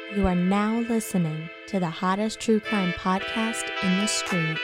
You are now listening to the hottest true crime podcast in the streets.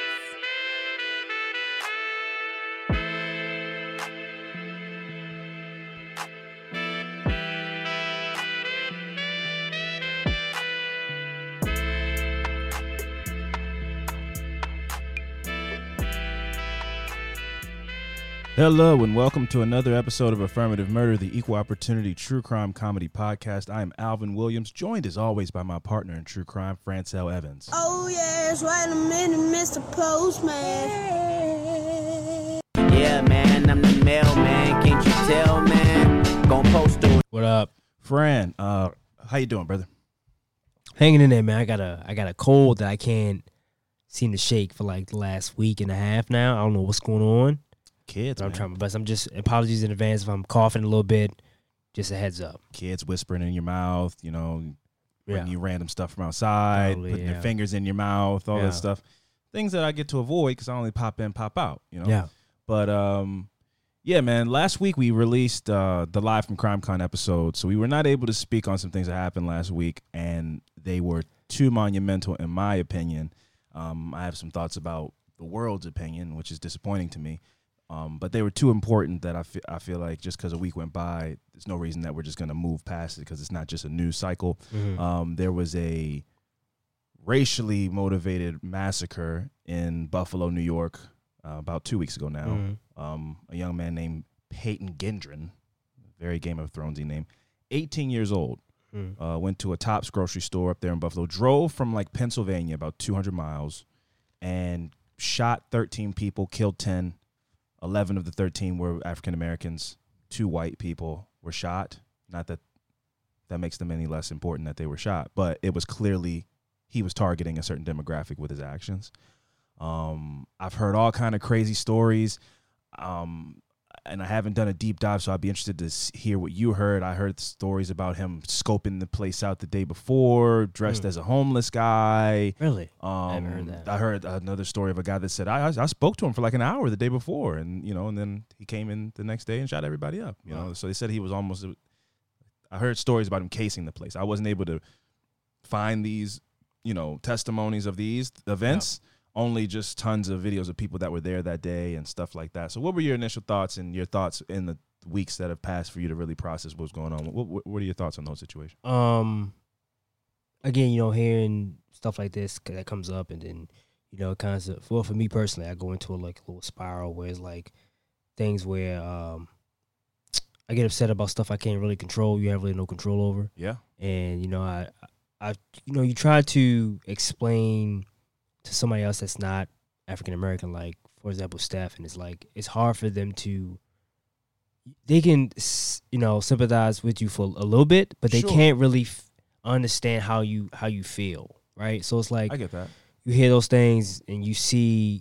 Hello and welcome to another episode of Affirmative Murder, the equal opportunity true crime comedy podcast. I am Alvin Williams, joined as always by my partner in true crime, Francel Evans. Oh yes, wait a minute, Mr. Postman. Yeah, man, I'm the mailman. Can't you tell, man? Gonna post to it. What up? Fran, how you doing, brother? Hanging in there, man. I got a cold that I can't seem to shake for like the last week and a half now. I don't know what's going on. Kids, I'm man. trying my best. I'm just apologies in advance if I'm coughing a little bit. Just a heads up. Kids whispering in your mouth, bringing Yeah. you random stuff from outside, Totally, putting their yeah. fingers in your mouth, all Yeah. that stuff. Things that I get to avoid because I only pop in, pop out, Yeah. But, yeah, man, last week we released the Live from CrimeCon episode, so we were not able to speak on some things that happened last week, and they were too monumental in my opinion. I have some thoughts about the world's opinion, which is disappointing to me. But they were too important that I feel like just because a week went by, there's no reason that we're just going to move past it because it's not just a news cycle. Mhm. There was a racially motivated massacre in Buffalo, New York, about 2 weeks ago now. Mhm. A young man named Peyton Gendron, very Game of Thronesy name, 18 years old, went to a Tops grocery store up there in Buffalo, drove from like Pennsylvania about 200 miles, and shot 13 people, killed 10. 11 of the 13 were African Americans. 2 white people were shot. Not that that makes them any less important that they were shot, but it was clearly he was targeting a certain demographic with his actions. I've heard all kind of crazy stories, and I haven't done a deep dive, so I'd be interested to hear what you heard. I heard stories about him scoping the place out the day before, dressed as a homeless guy. Really? I haven't heard that. I heard another story of a guy that said I spoke to him for like an hour the day before, and and then he came in the next day and shot everybody up. So they said he was almost. I heard stories about him casing the place. I wasn't able to find these, testimonies of these events. Yeah. Only just tons of videos of people that were there that day and stuff like that. So what were your initial thoughts and your thoughts in the weeks that have passed for you to really process what's going on? What are your thoughts on those situations? Again, hearing stuff like this that comes up, and then kind of for me personally, I go into a little spiral where it's like things where I get upset about stuff I can't really control. You have really no control over. Yeah. And you try to explain to somebody else that's not African American, like for example Steph, and it's like it's hard for them to. They can sympathize with you for a little bit, but they Sure. can't really understand how you feel, right? So it's like I get that. you hear those things and you see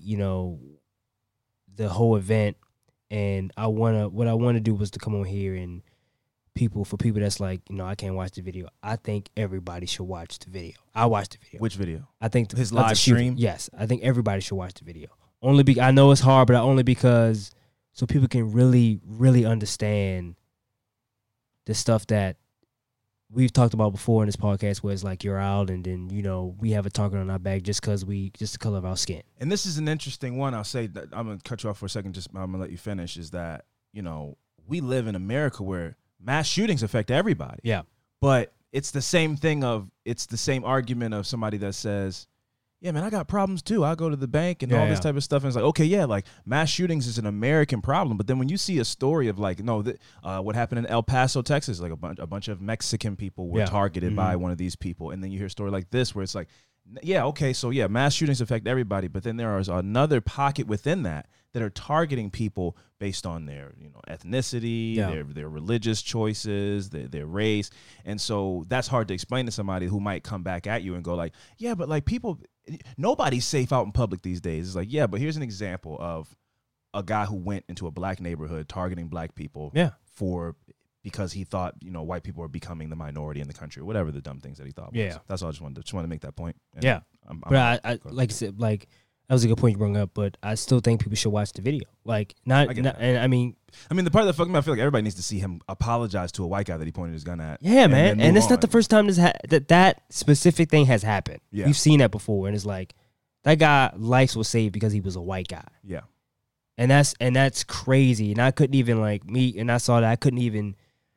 the whole event, and what I want to do was to come on here and for people that's like, I can't watch the video. I think everybody should watch the video. I watched the video. Which video? I think His of live the shooting. stream? Yes, I think everybody should watch the video. I know it's hard, but only because so people can really, really understand the stuff that we've talked about before in this podcast, where it's like you're out and then we have a target on our back just the color of our skin. And this is an interesting one. I'll say that I'm gonna cut you off for a second. I'm gonna let you finish. Is that we live in America where mass shootings affect everybody. Yeah. But it's the same argument of somebody that says, yeah, man, I got problems too. I go to the bank and all this type of stuff. And it's like, okay, yeah, like mass shootings is an American problem. But then when you see a story of like, what happened in El Paso, Texas, like a bunch of Mexican people were targeted by one of these people. And then you hear a story like this where it's like, yeah, okay, so yeah, mass shootings affect everybody. But then there is another pocket within that are targeting people based on their ethnicity, their religious choices, their race. And so that's hard to explain to somebody who might come back at you and go like, yeah, but like nobody's safe out in public these days. It's like, yeah, but here's an example of a guy who went into a black neighborhood targeting black people because he thought, white people are becoming the minority in the country or whatever the dumb things that he thought was. That's all I just wanted to make that point. And Yeah. I'm But I like I said, like That was a good point you brought up, but I still think people should watch the video. Like, and I mean, the part that fucked me, I feel like everybody needs to see him apologize to a white guy that he pointed his gun at. Yeah, man. And it's not the first time that specific thing has happened. Yeah. We've seen that before, and it's like that guy life was saved because he was a white guy. Yeah. And that's crazy. And I couldn't even I saw that I couldn't even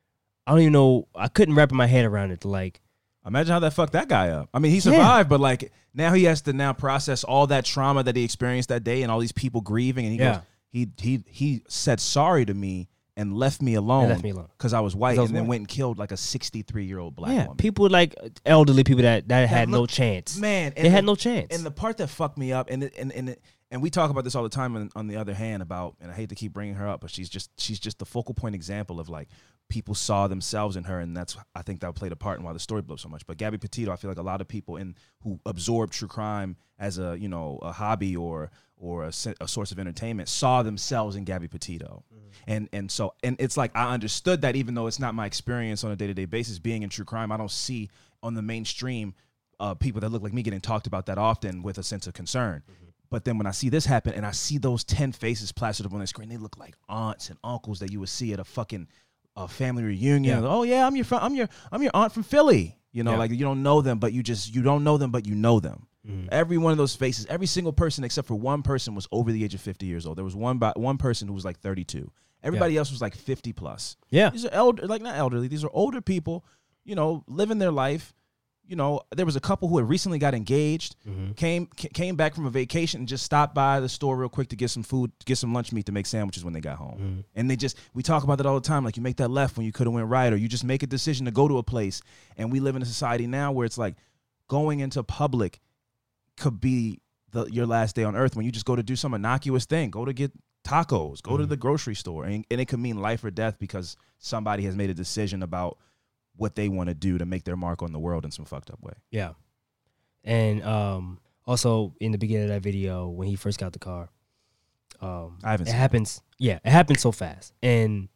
I couldn't wrap my head around it to like imagine how that fucked that guy up. I mean, he survived, but like now he has to now process all that trauma that he experienced that day and all these people grieving. And he goes, he said sorry to me and left me alone because I was white, and then went and killed like a 63-year-old black woman. People like elderly people that had no chance. Man, they had no chance. And the part that fucked me up, and we talk about this all the time on the other hand about, and I hate to keep bringing her up, but she's just the focal point example of like people saw themselves in her, and I think that played a part in why the story blew up so much. But Gabby Petito, I feel like a lot of people who absorb true crime as a hobby or a source of entertainment saw themselves in Gabby Petito. And it's like I understood that, even though it's not my experience on a day-to-day basis being in true crime, I don't see on the mainstream people that look like me getting talked about that often with a sense of concern. But then when I see this happen and I see those 10 faces plastered up on the screen, they look like aunts and uncles that you would see at a fucking family reunion. Yeah. Oh yeah, I'm your aunt from Philly. Like you don't know them, but you don't know them, but you know them. Every one of those faces, every single person except for one person was over the age of 50 years old. There was one person who was like 32. Everybody else was like 50 plus. Yeah. These are not elderly. These are older people, living their life. There was a couple who had recently got engaged, came back from a vacation and just stopped by the store real quick to get some food, get some lunch meat to make sandwiches when they got home. And we talk about that all the time. Like, you make that left when you could have went right, or you just make a decision to go to a place. And we live in a society now where it's like going into public could be your last day on earth, when you just go to do some innocuous thing, go to get tacos, go to the grocery store. And it could mean life or death because somebody has made a decision about what they want to do to make their mark on the world in some fucked up way. Yeah. And also in the beginning of that video, when he first got the car, it happens so fast. And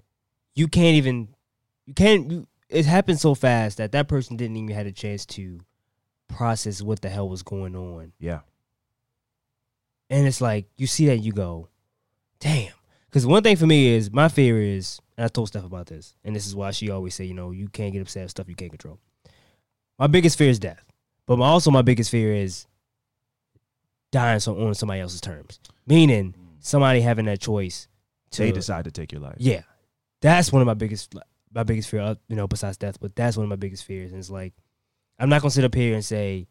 it happened so fast that person didn't even have a chance to process what the hell was going on. Yeah. And it's like, you see that and you go, damn. Because one thing for me is, my fear is, and I told Steph about this, and this is why she always say, you can't get upset at stuff you can't control. My biggest fear is death. But also my biggest fear is dying on somebody else's terms. Meaning, somebody having that choice they decide to take your life. Yeah. That's one of my biggest fear, besides death, but that's one of my biggest fears. And it's like, I'm not going to sit up here and say,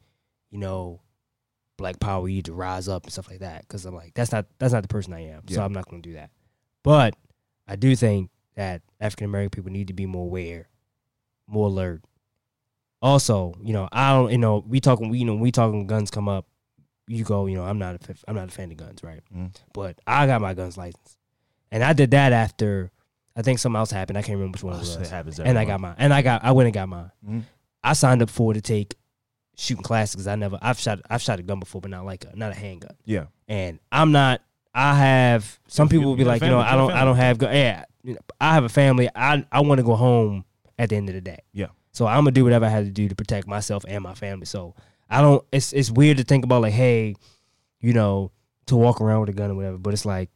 Black Power, you need to rise up and stuff like that. Because I'm like, that's not the person I am. Yeah. So I'm not going to do that. But I do think that African American people need to be more aware, more alert. Also, we talking guns come up, you go, I'm not a fan of guns, right? But I got my guns license, and I did that after I think something else happened. I can't remember which one it was. It happens. And I got mine. And I went and got mine. I signed up to take shooting classes because I've shot a gun before, but not a handgun. Yeah. And I'm not. I have some people will be like, I don't have gun. Yeah. I have a family. I want to go home at the end of the day. Yeah. So I'm gonna do whatever I have to do to protect myself and my family. So I don't. It's weird to think about like, hey, to walk around with a gun or whatever. But it's like,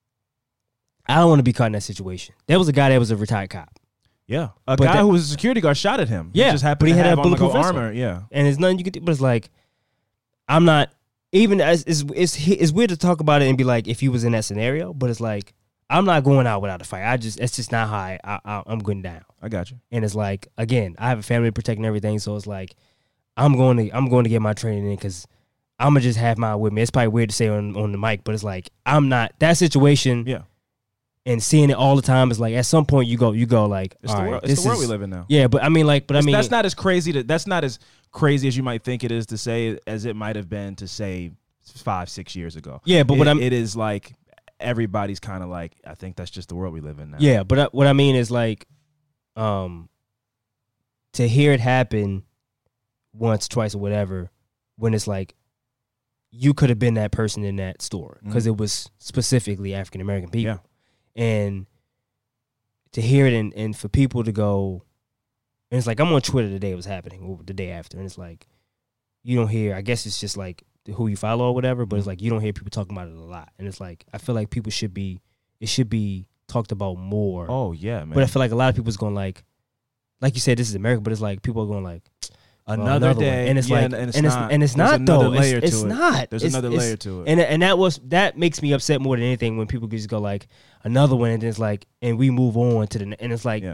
I don't want to be caught in that situation. There was a guy that was a retired cop. Yeah, a guy who was a security guard shot at him. Yeah, he just happened to have bulletproof armor. Yeah, and there's nothing you can do. But it's like, I'm not even. It's weird to talk about it and be like, if he was in that scenario. But it's like, I'm not going out without a fight. It's just not how I'm going down. I got you. And it's like, again, I have a family protecting everything, so it's like, I'm going to get my training in because I'm gonna just have mine with me. It's probably weird to say on the mic, but it's like, I'm not that situation. Yeah. And seeing it all the time is like, at some point you go like, it's the world we live in now. Yeah, but I mean, that's not as crazy. That's not as crazy as you might think it is to say, as it might have been to say 5-6 years ago. Yeah, but it is like everybody's kind of like, I think that's just the world we live in now. Yeah, but what I mean is like, to hear it happen once, twice, or whatever, when it's like, you could have been that person in that store because it was specifically African American people. Yeah. And to hear it and for people to go, and it's like, I'm on Twitter the day it was happening, or the day after, and it's like, you don't hear, I guess it's just like who you follow or whatever, but it's like you don't hear people talking about it a lot. And it's like I feel like it should be talked about more. Oh yeah, man. But I feel like a lot of people's going like you said, this is America, but it's like people are going like another day, one. And it's like and it's not though. It's it. not. There's it's, another it's, layer to it. And that makes me upset more than anything when people just go like another one, and then it's like, and we move on to the, and it's like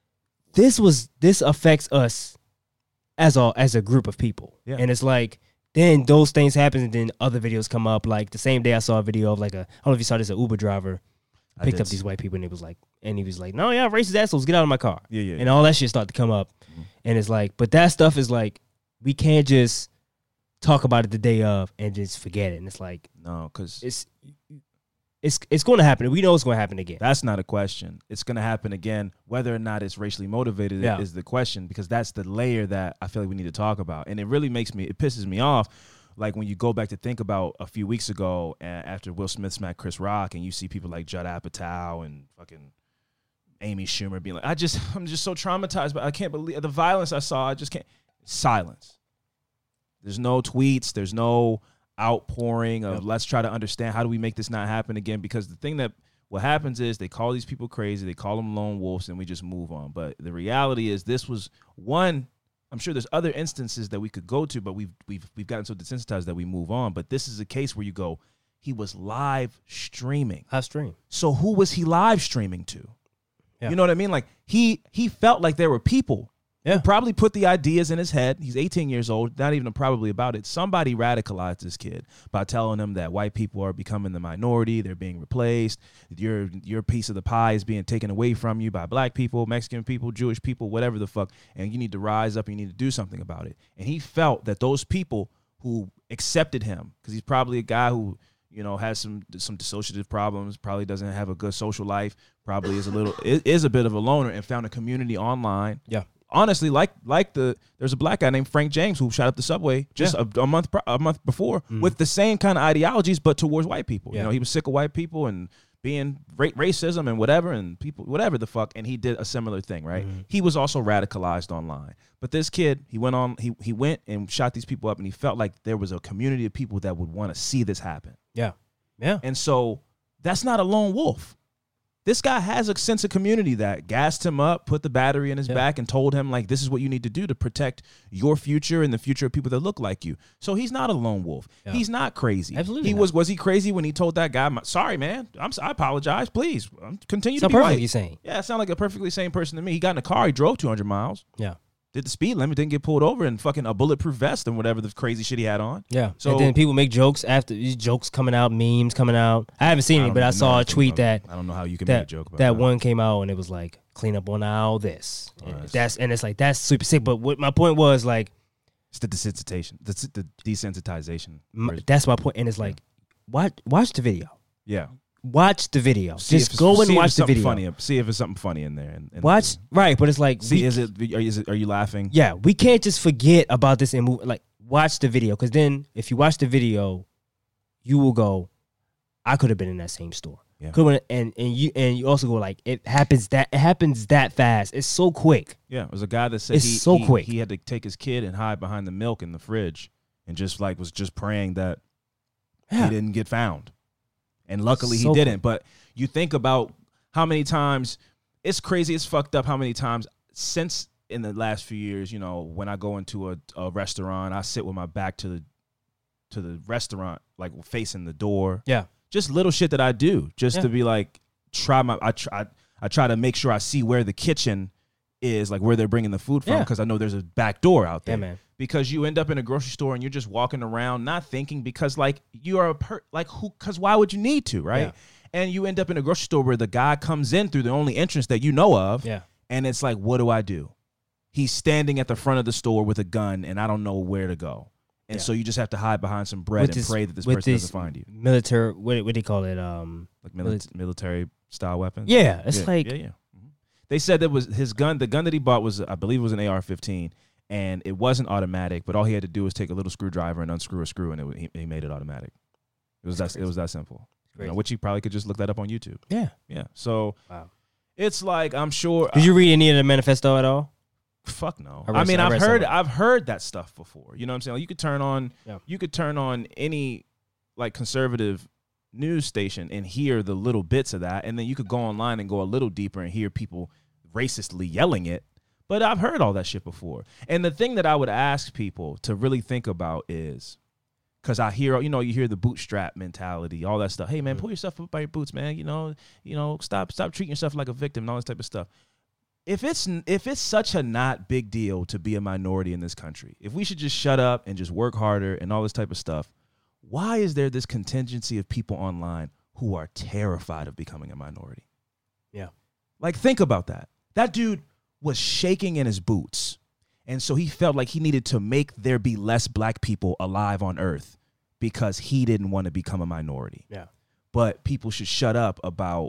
this affects us as a group of people. Yeah. And it's like then those things happen, and then other videos come up. Like the same day I saw a video of like I don't know if you saw this, an Uber driver picked up these white people, and he was like, no, yeah, racist assholes, get out of my car. Yeah. And all that shit started to come up. Mm-hmm. And it's like, but that stuff is like, we can't just talk about it the day of and just forget it. And it's like, no, because it's going to happen. We know it's going to happen again. That's not a question. It's going to happen again. Whether or not it's racially motivated is the question, because that's the layer that I feel like we need to talk about. And it really it pisses me off. Like when you go back to think about a few weeks ago after Will Smith smacked Chris Rock, and you see people like Judd Apatow and fucking Amy Schumer being like, I'm just so traumatized, but I can't believe the violence I saw. I just can't. Silence. There's no tweets. There's no outpouring of let's try to understand how do we make this not happen again, because the thing that what happens is they call these people crazy. They call them lone wolves, and we just move on. But the reality is this was one. I'm sure there's other instances that we could go to, but we've gotten so desensitized that we move on. But this is a case where you go, he was live streaming. Live stream. So who was he live streaming to? Yeah. You know what I mean? Like he felt like there were people who probably put the ideas in his head. He's 18 years old, not even probably about it. Somebody radicalized this kid by telling him that white people are becoming the minority. They're being replaced. Your piece of the pie is being taken away from you by black people, Mexican people, Jewish people, whatever the fuck. And you need to rise up and you need to do something about it. And he felt that those people who accepted him, because he's probably a guy who, you know, has some dissociative problems, probably doesn't have a good social life, probably is a bit of a loner, and found a community online. Yeah. Honestly, there's a black guy named Frank James who shot up the subway just a month before with the same kind of ideologies, but towards white people. Yeah. You know, he was sick of white people and being racism and whatever, and people, whatever the fuck, and he did a similar thing, right? Mm-hmm. He was also radicalized online. But this kid, he went and shot these people up, and he felt like there was a community of people that would want to see this happen. Yeah. Yeah. And so that's not a lone wolf. This guy has a sense of community that gassed him up, put the battery in his back, and told him, like, this is what you need to do to protect your future and the future of people that look like you. So he's not a lone wolf. Yeah. He's not crazy. Absolutely. Was he crazy when he told that guy, sorry, man, I apologize, please. Continue to be perfectly white. Sane. Yeah, it sounded like a perfectly sane person to me. He got in a car, he drove 200 miles. Yeah. Did the speed limit, didn't get pulled over, and fucking a bulletproof vest and whatever the crazy shit he had on. Yeah. So and then people make jokes after these jokes coming out, memes coming out. I haven't seen it, but I saw a tweet that I don't know how you can make a joke about that. One came out and it was like, clean up on all this. And it's like, that's super sick. But what my point was, like, it's the desensitization. The desensitization. That's my point. And it's like, watch the video. Yeah. Watch the video. Just go and watch the video. Funny. See if it's something funny in there. Watch, right? But it's like, are you laughing? Yeah, we can't just forget about this and move. Like, watch the video, because then if you watch the video, you will go, I could have been in that same store. Yeah. And you also go like, it happens that fast. It's so quick. Yeah, it was a guy that said quick. He had to take his kid and hide behind the milk in the fridge, and just like was just praying that he didn't get found. And luckily he didn't. But you think about how many times, it's crazy, it's fucked up how many times since in the last few years, you know, when I go into a restaurant, I sit with my back to the restaurant, like facing the door. Yeah. Just little shit that I do just to be like, I try to make sure I see where the kitchen is, like where they're bringing the food from, because I know there's a back door out there. Yeah, man. Because you end up in a grocery store and you're just walking around not thinking, because like you are because why would you need to, right? Yeah. And you end up in a grocery store where the guy comes in through the only entrance that you know of. Yeah. And it's like, what do I do? He's standing at the front of the store with a gun and I don't know where to go. And so you just have to hide behind some bread and pray that this person doesn't find you. Military, what do they call it? Like military style weapons? Yeah. It's like. Yeah. Mm-hmm. They said that was his gun. The gun that he bought was, I believe it was an AR-15. And it wasn't automatic, but all he had to do was take a little screwdriver and unscrew a screw, and he made it automatic. It was that simple. You know, which you probably could just look that up on YouTube. Yeah. So it's like, I'm sure. Did you read any of the manifesto at all? Fuck no. I I've read heard that stuff before. You know what I'm saying? Like, you could turn on any like conservative news station and hear the little bits of that, and then you could go online and go a little deeper and hear people racistly yelling it. But I've heard all that shit before. And the thing that I would ask people to really think about is, because I hear, you hear the bootstrap mentality, all that stuff. Hey man, pull yourself up by your boots, man. Stop treating yourself like a victim and all this type of stuff. If it's such a not big deal to be a minority in this country, if we should just shut up and just work harder and all this type of stuff, why is there this contingency of people online who are terrified of becoming a minority? Yeah. Like, think about that. That dude was shaking in his boots. And so he felt like he needed to make there be less black people alive on earth because he didn't want to become a minority. Yeah. But people should shut up about,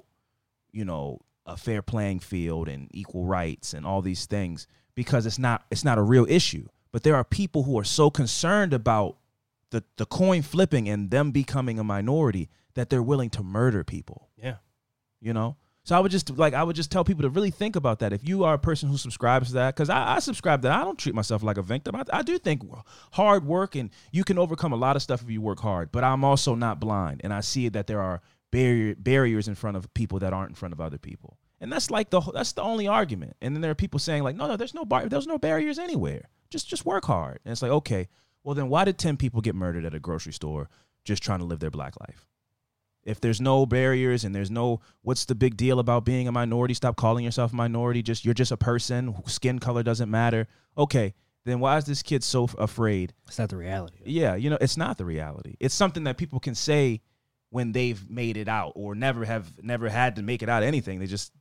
a fair playing field and equal rights and all these things, because it's not a real issue. But there are people who are so concerned about the coin flipping and them becoming a minority that they're willing to murder people. Yeah. So I would just tell people to really think about that. If you are a person who subscribes to that, because I subscribe to that. I don't treat myself like a victim. I do think hard work, and you can overcome a lot of stuff if you work hard, but I'm also not blind, and I see that there are barriers in front of people that aren't in front of other people. And that's like that's the only argument. And then there are people saying like, no, there's no barriers anywhere. Just work hard. And it's like, okay, well then why did 10 people get murdered at a grocery store just trying to live their black life? If there's no barriers and there's no, what's the big deal about being a minority? Stop calling yourself a minority. You're just a person. Skin color doesn't matter. Okay, then why is this kid so afraid? It's not the reality. Yeah, it's not the reality. It's something that people can say when they've made it out or never had to make it out of anything. They just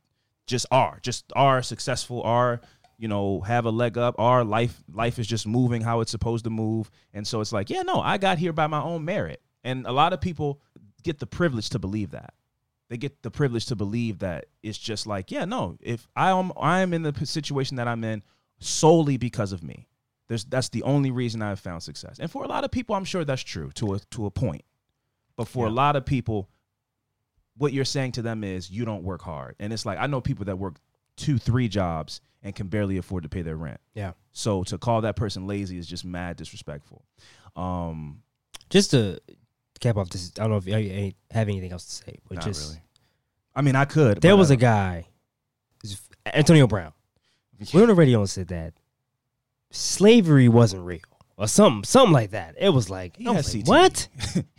are successful, are, have a leg up. Our life is just moving how it's supposed to move. And so it's like, yeah, no, I got here by my own merit. And a lot of people get the privilege to believe that. They get the privilege to believe that it's just like, yeah, no, if I am in the situation that I'm in solely because of me. That's the only reason I've found success. And for a lot of people, I'm sure that's true to a point. But for a lot of people, what you're saying to them is you don't work hard. And it's like, I know people that work 2-3 jobs and can barely afford to pay their rent. Yeah. So to call that person lazy is just mad disrespectful. Just to cap off this, I don't know if you have anything else to say, but not just really. I mean, I could. There was a guy, Antonio Brown. We were on the radio and said that slavery wasn't real or something like that. It was like, he has CTE. What?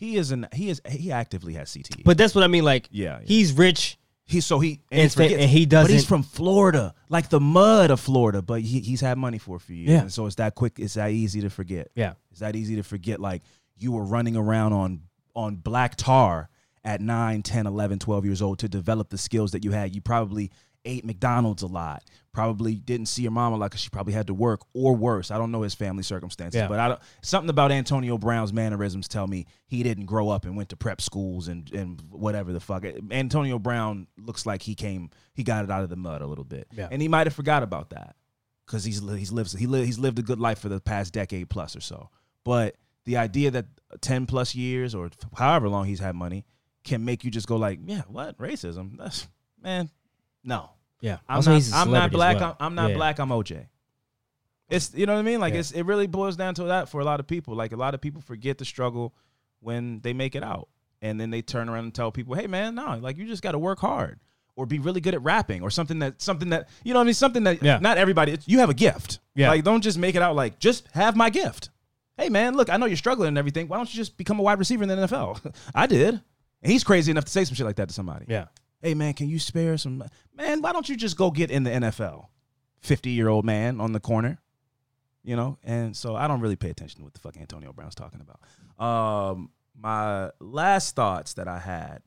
he actively has CTE. But that's what I mean. Like, yeah. He's rich. He doesn't. But he's from Florida, like the mud of Florida. But he's had money for a few years, and so it's that quick. It's that easy to forget. Yeah, it's that easy to forget. Like, you were running around on black tar at 9, 10, 11, 12 years old to develop the skills that you had. You probably ate McDonald's a lot. Probably didn't see your mom a lot because she probably had to work, or worse. I don't know his family circumstances, but something about Antonio Brown's mannerisms tell me he didn't grow up and went to prep schools and whatever the fuck. Antonio Brown looks like he got it out of the mud a little bit, and he might have forgot about that because he's lived a good life for the past decade plus or so. But the idea that 10 plus years or however long he's had money can make you just go like, yeah, what racism? That's, man, no. Yeah, I'm not black. Well. I'm not black. I'm OJ. It's, you know what I mean? Like, it really boils down to that for a lot of people. Like, a lot of people forget the struggle when they make it out, and then they turn around and tell people, "Hey, man, no, like, you just got to work hard or be really good at rapping or something that you know what I mean? Something that not everybody. You have a gift. Yeah. Like, don't just make it out like just have my gift. Hey, man, look, I know you're struggling and everything. Why don't you just become a wide receiver in the NFL? I did. And he's crazy enough to say some shit like that to somebody. Yeah. Hey, man, can you spare some? Man, why don't you just go get in the NFL? 50-year-old man on the corner, And so I don't really pay attention to what the fuck Antonio Brown's talking about. My last thoughts that I had,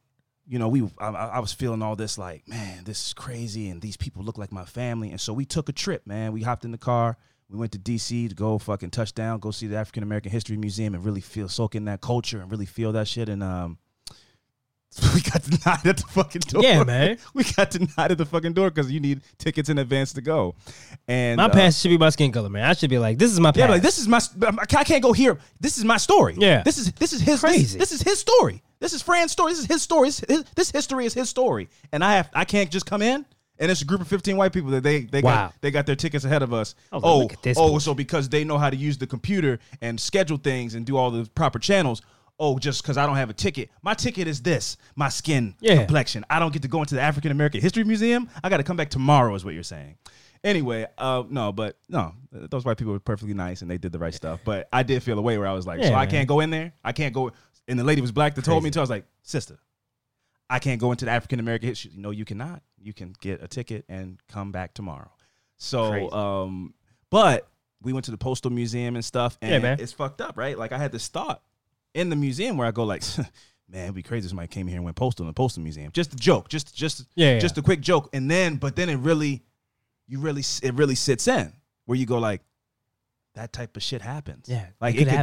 I was feeling all this like, man, this is crazy, and these people look like my family. And so we took a trip, man. We hopped in the car. We went to D.C. to go fucking touchdown, go see the African American History Museum and really soak in that culture and really feel that shit. And we got denied at the fucking door. Yeah, man. We got denied at the fucking door because you need tickets in advance to go. And my pass should be my skin color, man. I should be like, this is my pass. Yeah, like, this is my. I can't go here. This is my story. Yeah. This is his. Crazy. This is his story. This is Fran's story. This is his story. This history is his story. And I can't just come in And it's a group of 15 white people that they Wow. got their tickets ahead of us. I was like, look at this bullshit. So because they know how to use the computer and schedule things and do all the proper channels. Oh, just because I don't have a ticket. My ticket is this, my skin complexion. I don't get to go into the African American History Museum. I got to come back tomorrow is what you're saying. Anyway, no, those white people were perfectly nice and they did the right stuff. But I did feel a way where I was like, I can't go in there? I can't go. And the lady was black that told me to. I was like, sister, I can't go into the African American History. No, you cannot. You can get a ticket and come back tomorrow. So, but we went to the Postal Museum and stuff. And it's fucked up, right? Like I had this thought in the museum where I go like, man, it'd be crazy if somebody came here and went postal in the Postal Museum. Just a joke, just a quick joke. And then, but then it really sits in where you go like, that type of shit happens. Yeah. Like you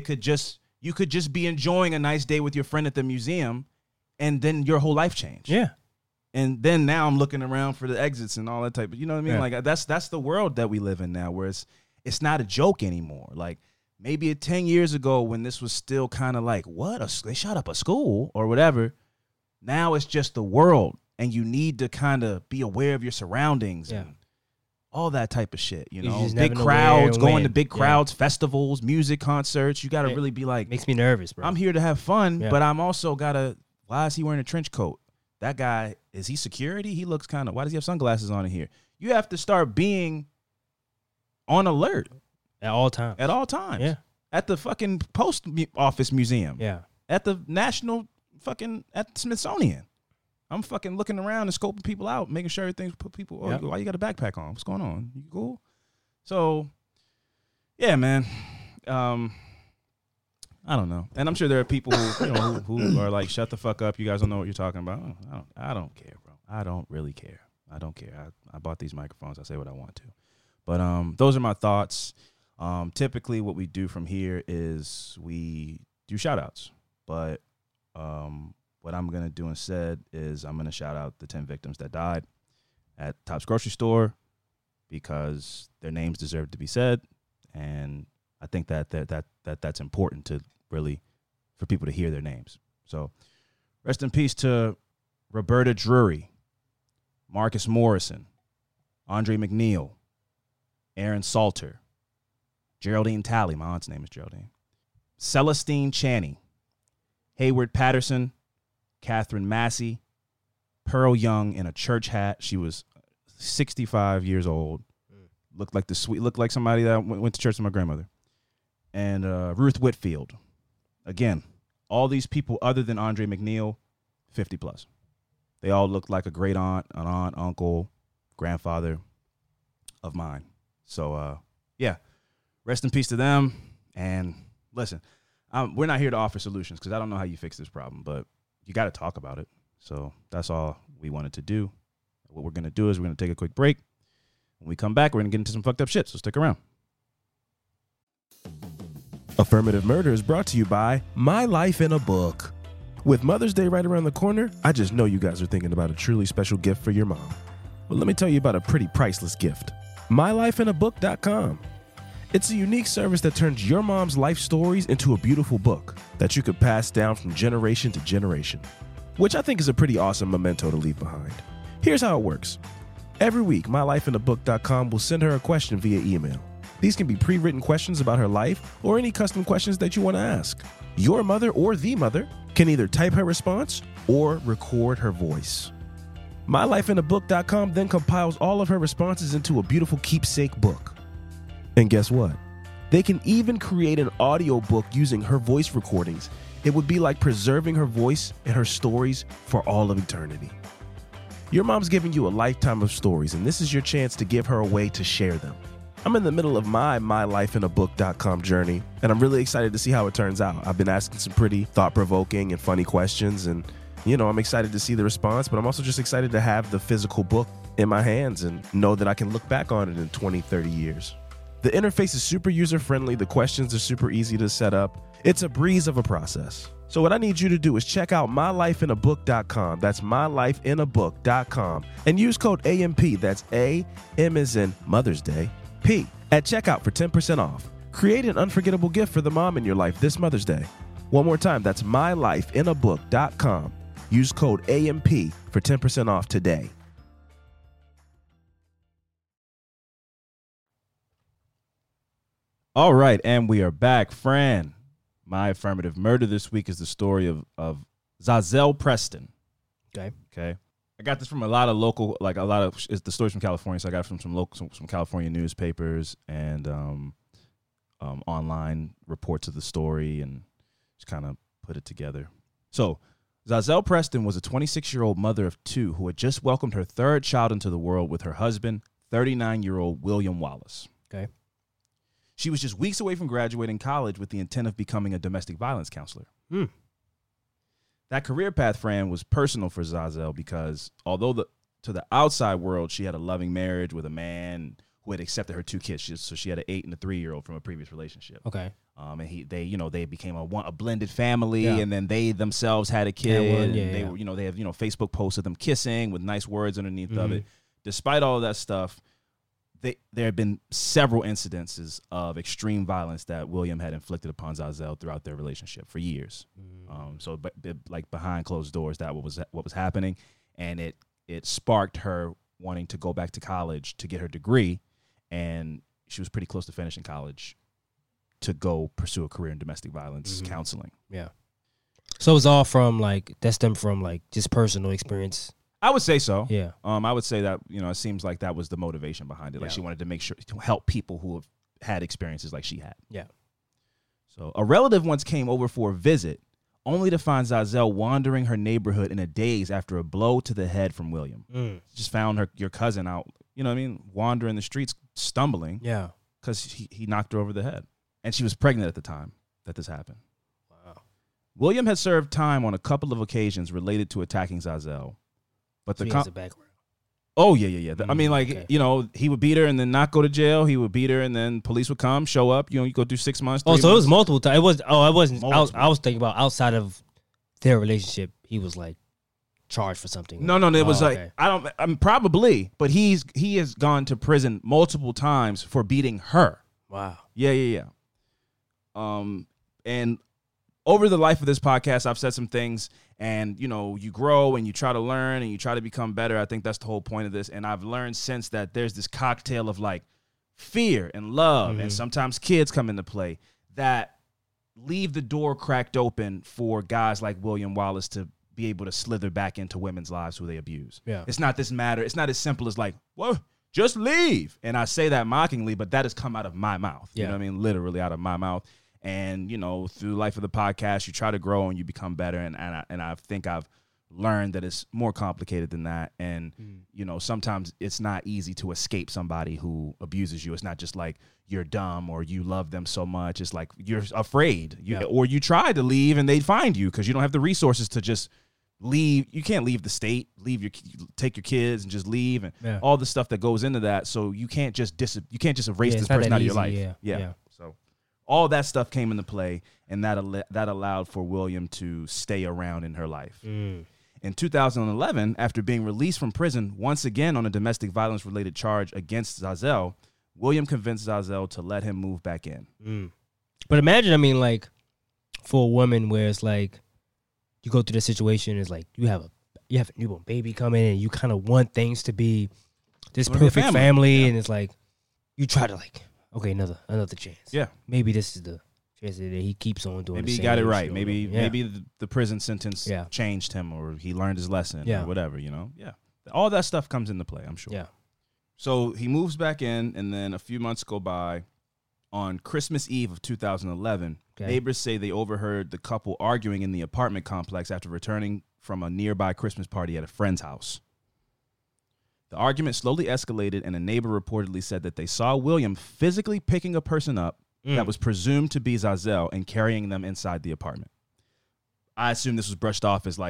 could just be enjoying a nice day with your friend at the museum and then your whole life changed. Yeah. And then now I'm looking around for the exits and all that type of, you know what I mean? Yeah. Like that's the world that we live in now where it's not a joke anymore. Like, maybe 10 years ago when this was still kind of like, they shot up a school or whatever. Now it's just the world, and you need to kind of be aware of your surroundings and all that type of shit. You know, big crowds, going to big crowds, festivals, music concerts. You got to really be like, makes me nervous, bro. I'm here to have fun, but I'm also why is he wearing a trench coat? That guy, is he security? He looks kind of, why does he have sunglasses on in here? You have to start being on alert. At all times. At all times. Yeah. At the fucking post office museum. Yeah. At the national at the Smithsonian. I'm fucking looking around and scoping people out, making sure everything's put people. Oh, why you got a backpack on? What's going on? You cool? So, yeah, man. I don't know. And I'm sure there are people who are like, shut the fuck up. You guys don't know what you're talking about. I don't care, bro. I don't really care. I don't care. I bought these microphones. I say what I want to. But those are my thoughts. Typically what we do from here is we do shout outs, but what I'm going to do instead is I'm going to shout out the 10 victims that died at Tops Grocery Store because their names deserve to be said. And I think that's important to really, for people to hear their names. So rest in peace to Roberta Drury, Marcus Morrison, Andre McNeil, Aaron Salter, Geraldine Talley, my aunt's name is Geraldine, Celestine Chaney, Hayward Patterson, Catherine Massey, Pearl Young in a church hat. She was 65 years old. Looked like somebody that went to church with my grandmother. And Ruth Whitfield. Again, all these people other than Andre McNeil, 50 plus. They all looked like a great aunt, an aunt, uncle, grandfather of mine. So, yeah. Rest in peace to them. And listen, we're not here to offer solutions because I don't know how you fix this problem, but you got to talk about it. So that's all we wanted to do. What we're going to do is we're going to take a quick break. When we come back, we're going to get into some fucked up shit, so stick around. Affirmative Murder is brought to you by My Life in a Book. With Mother's Day right around the corner, I just know you guys are thinking about a truly special gift for your mom. But let me tell you about a pretty priceless gift. MyLifeInABook.com. It's a unique service that turns your mom's life stories into a beautiful book that you could pass down from generation to generation, which I think is a pretty awesome memento to leave behind. Here's how it works. Every week, MyLifeInABook.com will send her a question via email. These can be pre-written questions about her life or any custom questions that you want to ask. Your mother or the mother can either type her response or record her voice. MyLifeInABook.com then compiles all of her responses into a beautiful keepsake book. And guess what? They can even create an audio book using her voice recordings. It would be like preserving her voice and her stories for all of eternity. Your mom's giving you a lifetime of stories, and this is your chance to give her a way to share them. I'm in the middle of my MyLifeInABook.com journey, and I'm really excited to see how it turns out. I've been asking some pretty thought-provoking and funny questions, and, I'm excited to see the response, but I'm also just excited to have the physical book in my hands and know that I can look back on it in 20, 30 years. The interface is super user-friendly. The questions are super easy to set up. It's a breeze of a process. So what I need you to do is check out MyLifeInABook.com. That's MyLifeInABook.com. And use code AMP. That's A, M as in Mother's Day, P, at checkout for 10% off. Create an unforgettable gift for the mom in your life this Mother's Day. One more time, that's MyLifeInABook.com. Use code AMP for 10% off today. All right, and we are back. Fran, my affirmative murder this week is the story of Zazelle Preston. Okay. I got this from a lot of local, it's the stories from California, so I got it from some California newspapers and online reports of the story and just kind of put it together. So, Zazelle Preston was a 26-year-old mother of two who had just welcomed her third child into the world with her husband, 39-year-old William Wallace. Okay. She was just weeks away from graduating college with the intent of becoming a domestic violence counselor. That career path, Fran, was personal for Zazelle because although to the outside world, she had a loving marriage with a man who had accepted her two kids. So she had an 8 and a 3-year-old from a previous relationship. Okay. And they became a blended family, and then they themselves had a kid. They were, they have, Facebook posts of them kissing with nice words underneath of it. Despite all of that stuff, there have been several incidences of extreme violence that William had inflicted upon Zazelle throughout their relationship for years. But like behind closed doors, that what was happening, and it sparked her wanting to go back to college to get her degree, and she was pretty close to finishing college to go pursue a career in domestic violence counseling. Yeah. So it's all from that stemmed from just personal experience. I would say so. Yeah. I would say that, it seems like that was the motivation behind it. Like she wanted to make sure to help people who have had experiences like she had. Yeah. So a relative once came over for a visit, only to find Zazelle wandering her neighborhood in a daze after a blow to the head from William. Just found your cousin out, wandering the streets, stumbling. Yeah. Because he knocked her over the head. And she was pregnant at the time that this happened. Wow. William had served time on a couple of occasions related to attacking Zazelle. But he has a background. Oh, yeah. I mean, he would beat her and then not go to jail. He would beat her and then police would come, show up. You go do 6 months. Oh, so months. it was multiple times. I wasn't. Multiple. I was thinking about outside of their relationship. He was charged for something. No. It was probably, but he has gone to prison multiple times for beating her. Wow. Yeah. And over the life of this podcast, I've said some things. And, you grow and you try to learn and you try to become better. I think that's the whole point of this. And I've learned since that there's this cocktail of fear and love. And sometimes kids come into play that leave the door cracked open for guys like William Wallace to be able to slither back into women's lives who they abuse. Yeah. It's not this matter. It's not as simple as well, just leave. And I say that mockingly, but that has come out of my mouth. Yeah. You know what I mean? Literally out of my mouth. And, through the life of the podcast, you try to grow and you become better. And I think I've learned that it's more complicated than that. And, sometimes it's not easy to escape somebody who abuses you. It's not just you're dumb or you love them so much. It's you're afraid or you try to leave and they find you because you don't have the resources to just leave. You can't leave the state, take your kids and just leave and all the stuff that goes into that. So you can't just erase this person out of your life. Yeah. So all that stuff came into play, and that allowed for William to stay around in her life. In 2011, after being released from prison once again on a domestic violence-related charge against Zazelle, William convinced Zazelle to let him move back in. But imagine, for a woman where it's you go through the situation, it's you have a newborn baby coming and you kind of want things to be this perfect family. And it's you try to okay, another chance. Yeah. Maybe this is the chance that he keeps on doing. Maybe he got it right. Maybe the prison sentence changed him, or he learned his lesson, or whatever. Yeah. All that stuff comes into play, I'm sure. Yeah. So he moves back in, and then a few months go by. On Christmas Eve of 2011, neighbors say they overheard the couple arguing in the apartment complex after returning from a nearby Christmas party at a friend's house. The argument slowly escalated, and a neighbor reportedly said that they saw William physically picking a person up that was presumed to be Zazelle and carrying them inside the apartment. I assume this was brushed off as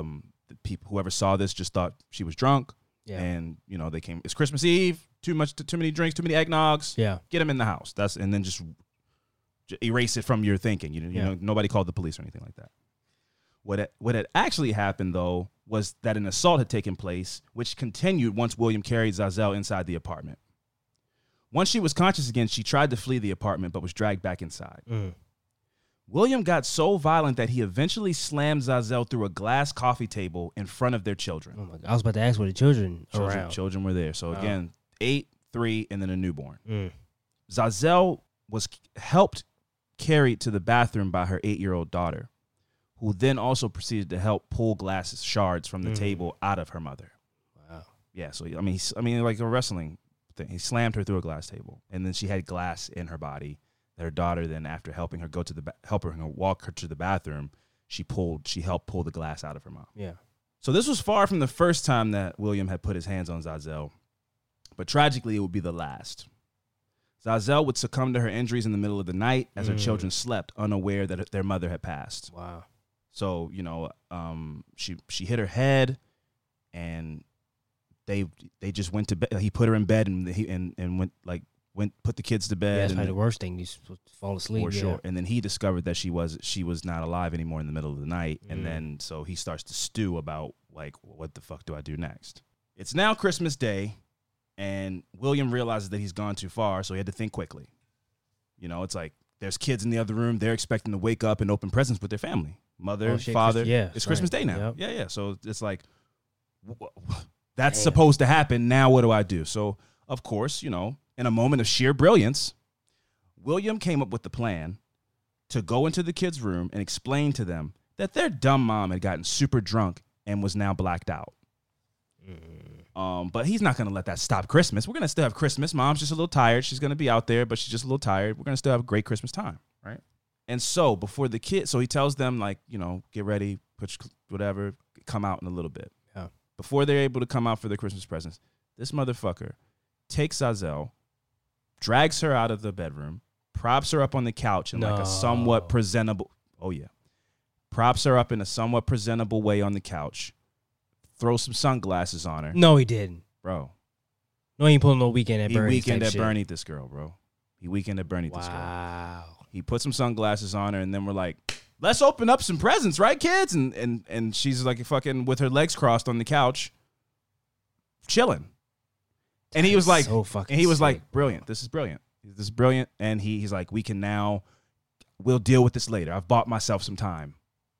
whoever saw this just thought she was drunk. Yeah. And, they came, it's Christmas Eve, too many drinks, too many eggnogs. Yeah. Get them in the house. And then just erase it from your thinking. Nobody called the police or anything like that. What had actually happened, though, was that an assault had taken place, which continued once William carried Zazelle inside the apartment. Once she was conscious again, she tried to flee the apartment, but was dragged back inside. William got so violent that he eventually slammed Zazelle through a glass coffee table in front of their children. Oh my God. I was about to ask were the children around. Children were there. So again, 8, 3, and then a newborn. Zazelle was helped carried to the bathroom by her 8-year-old daughter, who then also proceeded to help pull glass shards from the table out of her mother. Wow. Yeah, so I mean, like a wrestling thing. He slammed her through a glass table, and then she had glass in her body. That her daughter then, after helping her walk her to the bathroom, she helped pull the glass out of her mouth. Yeah. So this was far from the first time that William had put his hands on Zazel, but tragically it would be the last. Zazel would succumb to her injuries in the middle of the night as her children slept, unaware that their mother had passed. Wow. So, she hit her head, and they just went to bed. He put her in bed and put the kids to bed. Yeah, that's probably the worst thing. You supposed to fall asleep. For sure. And then he discovered that she was not alive anymore in the middle of the night. And then so he starts to stew about like, what the fuck do I do next? It's now Christmas Day, and William realizes that he's gone too far, so he had to think quickly. It's like there's kids in the other room. They're expecting to wake up and open presents with their family. Mother, father. It's Christmas Day now. Yep. Yeah. So it's like, that's supposed to happen. Now what do I do? So, of course, in a moment of sheer brilliance, William came up with the plan to go into the kids' room and explain to them that their dumb mom had gotten super drunk and was now blacked out. But he's not going to let that stop Christmas. We're going to still have Christmas. Mom's just a little tired. She's going to be out there, but she's just a little tired. We're going to still have a great Christmas time, right? And so before the kids, so he tells them, like, get ready, put whatever, come out in a little bit. Yeah. Before they're able to come out for their Christmas presents, this motherfucker takes Zazel, drags her out of the bedroom, props her up on the couch in like a somewhat presentable, props her up in a somewhat presentable way on the couch, throws some sunglasses on her. No, he didn't. Bro. No, he ain't pulling no Weekend at Bernie's. He Weekend at shit. Bernie this girl, bro. He Weekend at Bernie this girl. Wow. He put some sunglasses on her, and then we're like, let's open up some presents, right, kids? And she's like fucking with her legs crossed on the couch, chilling. And he was like, brilliant. This is brilliant. This is brilliant. And he's like, we'll deal with this later. I've bought myself some time.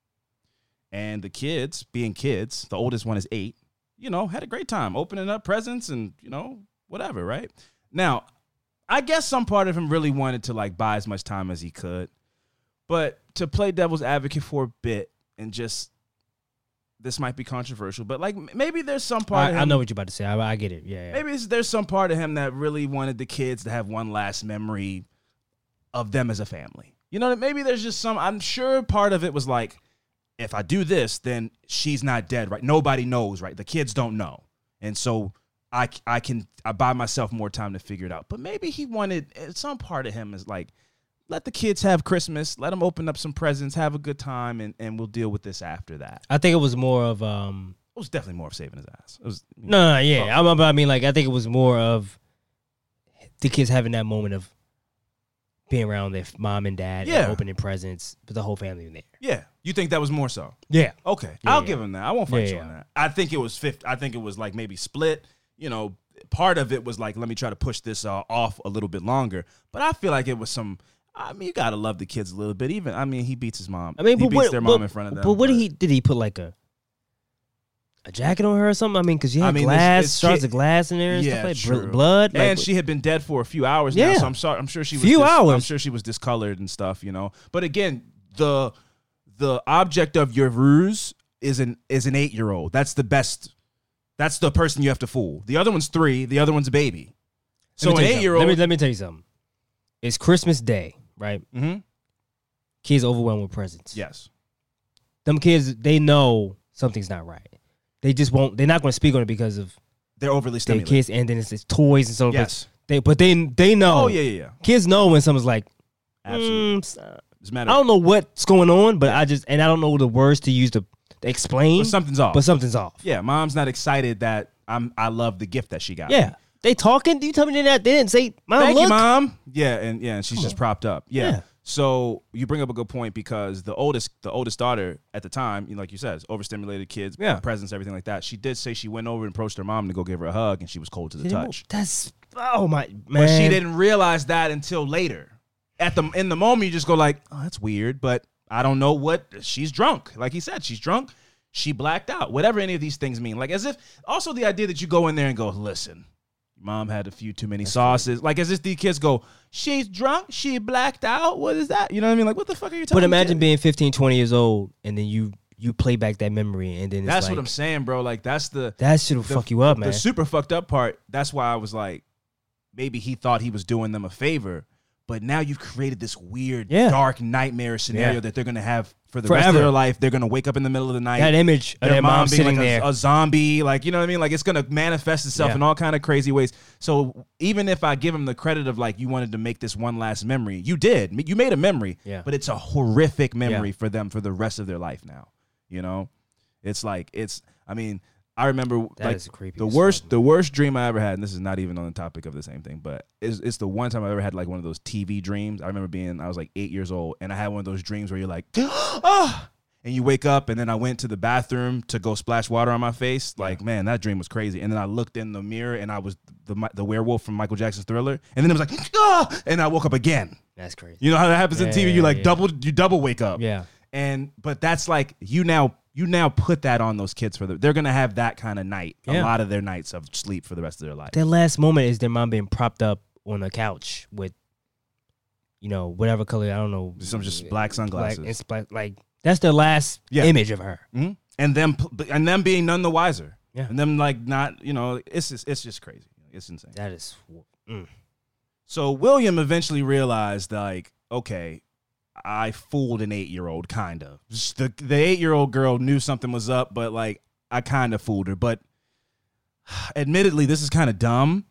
And the kids, being kids, the oldest one is 8, had a great time opening up presents and, whatever, right? Now, I guess some part of him really wanted to like buy as much time as he could. But to play devil's advocate for a bit and just, this might be controversial, but like maybe there's some part of him. I know what you're about to say. I get it. Yeah. Maybe there's some part of him that really wanted the kids to have one last memory of them as a family. Maybe there's just I'm sure part of it was like, if I do this, then she's not dead, right? Nobody knows, right? The kids don't know. And so I buy myself more time to figure it out. But maybe he wanted, some part of him is like, let the kids have Christmas, let them open up some presents, have a good time, and we'll deal with this after that. I think it was more of it was definitely more of saving his ass. It was I mean, like, I think it was more of the kids having that moment of being around their mom and dad and opening presents, but the whole family in there. Yeah. You think that was more so? Yeah. Okay. I'll give him that. I won't fight you on that. I think it was 50. I think it was like maybe split. Part of it was like, let me try to push this off a little bit longer. But I feel like it was you got to love the kids a little bit. He beats his mom. He beats their mom in front of them. But what did he put like a jacket on her or something? Because you had shards of glass in there and stuff like blood. And she had been dead for a few hours now, so I'm sure she was I'm sure she was discolored and stuff, But again, the object of your ruse is an 8-year-old. That's the best. That's the person you have to fool. The other one's 3. The other one's a baby. So an 8-year-old. Let me tell you something. It's Christmas Day, right? Mm-hmm. Kids overwhelmed with presents. Yes. Them kids, they know something's not right. They just won't. They're not going to speak on it because of they're overly stimulated. Kids, and then it's toys and stuff. Yes. But they know. Oh yeah. Kids know when someone's like, absolutely. I don't know what's going on, but I don't know the words to use to explain. But something's off. Yeah, mom's not excited that I love the gift that she got. Yeah. They talking? Do you tell me they didn't say, Mom, thank look. you, Mom. Yeah, and she's just propped up. Yeah. So you bring up a good point because the oldest daughter at the time, like you said, overstimulated kids, presents, everything like that. She did say she went over and approached her mom to go give her a hug, and she was cold to the touch. Oh my man! But she didn't realize that until later. In the moment, you just go like, oh, that's weird, but I don't know what. She's drunk, like he said, she's drunk. She blacked out. Whatever any of these things mean, like as if also the idea that you go in there and go, listen. Mom had a few too many sauces. Like, as if these kids go, she's drunk, she blacked out. What is that? You know what I mean? Like, what the fuck are you talking about? But imagine being 15, 20 years old, and then you play back that memory, and then it's that's like, what I'm saying, bro. Like, that shit'll fuck you up, man. The super fucked up part, that's why I was like, maybe he thought he was doing them a favor, but now you've created this weird, dark nightmare scenario that they're going to have for the rest of their life. They're going to wake up in the middle of the night. That image of their mom sitting like there. A zombie, like, you know what I mean? Like, it's going to manifest itself in all kind of crazy ways. So even if I give him the credit of, like, you wanted to make this one last memory, you did. You made a memory, but it's a horrific memory for them for the rest of their life now, you know? It's like, I mean, I remember the worst dream I ever had, and this is not even on the topic of the same thing, but it's the one time I ever had like one of those TV dreams. I remember I was like 8 years old, and I had one of those dreams where you're like, ah, and you wake up, and then I went to the bathroom to go splash water on my face. Like, man, that dream was crazy. And then I looked in the mirror, and I was the werewolf from Michael Jackson's Thriller, and then it was like, ah, and I woke up again. That's crazy. You know how that happens in TV? You double wake up. Yeah. But that's like you now put that on those kids they're gonna have that kind of night, a lot of their nights of sleep for the rest of their life. Their last moment is their mom being propped up on a couch with, whatever color, I don't know, some just black sunglasses. Like that's their last image of her, and them being none the wiser, and them like not, it's just crazy, it's insane. That is. So William eventually realized, like, okay, I fooled an 8-year-old, kind of. The 8-year-old girl knew something was up, but, like, I kind of fooled her. But admittedly, this is kind of dumb.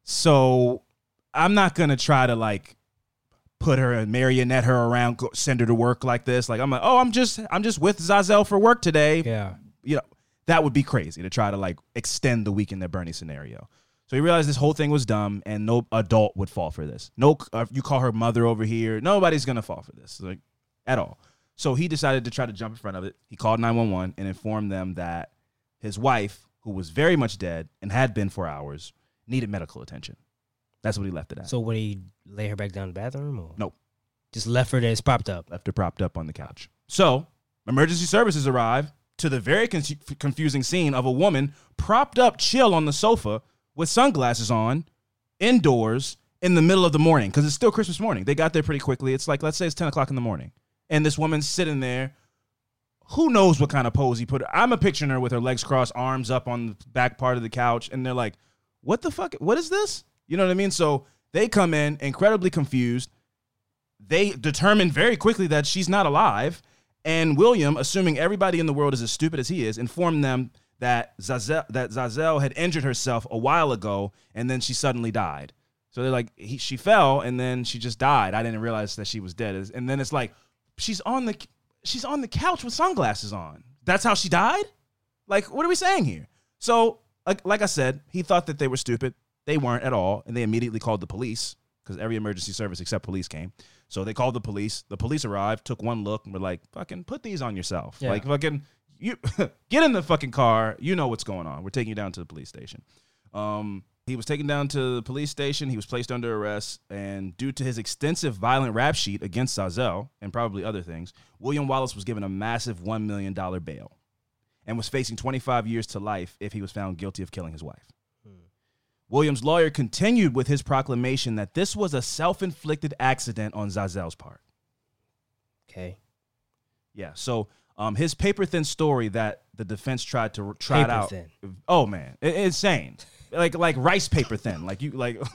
So I'm not going to try to, like, put her and marionette her around, send her to work like this. Like, I'm like, oh, I'm just with Zazelle for work today. Yeah. That would be crazy to try to, like, extend the Weekend at Bernie scenario. So he realized this whole thing was dumb, and no adult would fall for this. No, you call her mother over here, nobody's going to fall for this, like, at all. So he decided to try to jump in front of it. He called 911 and informed them that his wife, who was very much dead and had been for hours, needed medical attention. That's what he left it at. So would he lay her back down in the bathroom? Or? Nope. Just left her there, it's propped up. Left her propped up on the couch. So emergency services arrived to the very confusing scene of a woman propped up chill on the sofa with sunglasses on, indoors, in the middle of the morning, because it's still Christmas morning. They got there pretty quickly. It's like, let's say it's 10 o'clock in the morning. And this woman's sitting there. Who knows what kind of pose he put her. I'm picturing her with her legs crossed, arms up on the back part of the couch, and they're like, what the fuck? What is this? You know what I mean? So they come in incredibly confused. They determine very quickly that she's not alive. And William, assuming everybody in the world is as stupid as he is, informed them that Zazelle had injured herself a while ago, and then she suddenly died. So they're like, she fell, and then she just died. I didn't realize that she was dead. And then it's like, she's on the couch with sunglasses on. That's how she died? Like, what are we saying here? So, like I said, he thought that they were stupid. They weren't at all, and they immediately called the police, because every emergency service except police came. So they called the police. The police arrived, took one look, and were like, fucking put these on yourself. Yeah. Like, fucking... You get in the fucking car. You know what's going on. We're taking you down to the police station. He was taken down to the police station. He was placed under arrest. And due to his extensive violent rap sheet against Zazelle and probably other things, William Wallace was given a massive $1 million bail and was facing 25 years to life if he was found guilty of killing his wife. William's lawyer continued with his proclamation that this was a self-inflicted accident on Zazelle's part. Okay. Yeah, so... his paper-thin story that the defense tried to trot out. Thin. Oh man, insane! Like rice paper thin. Like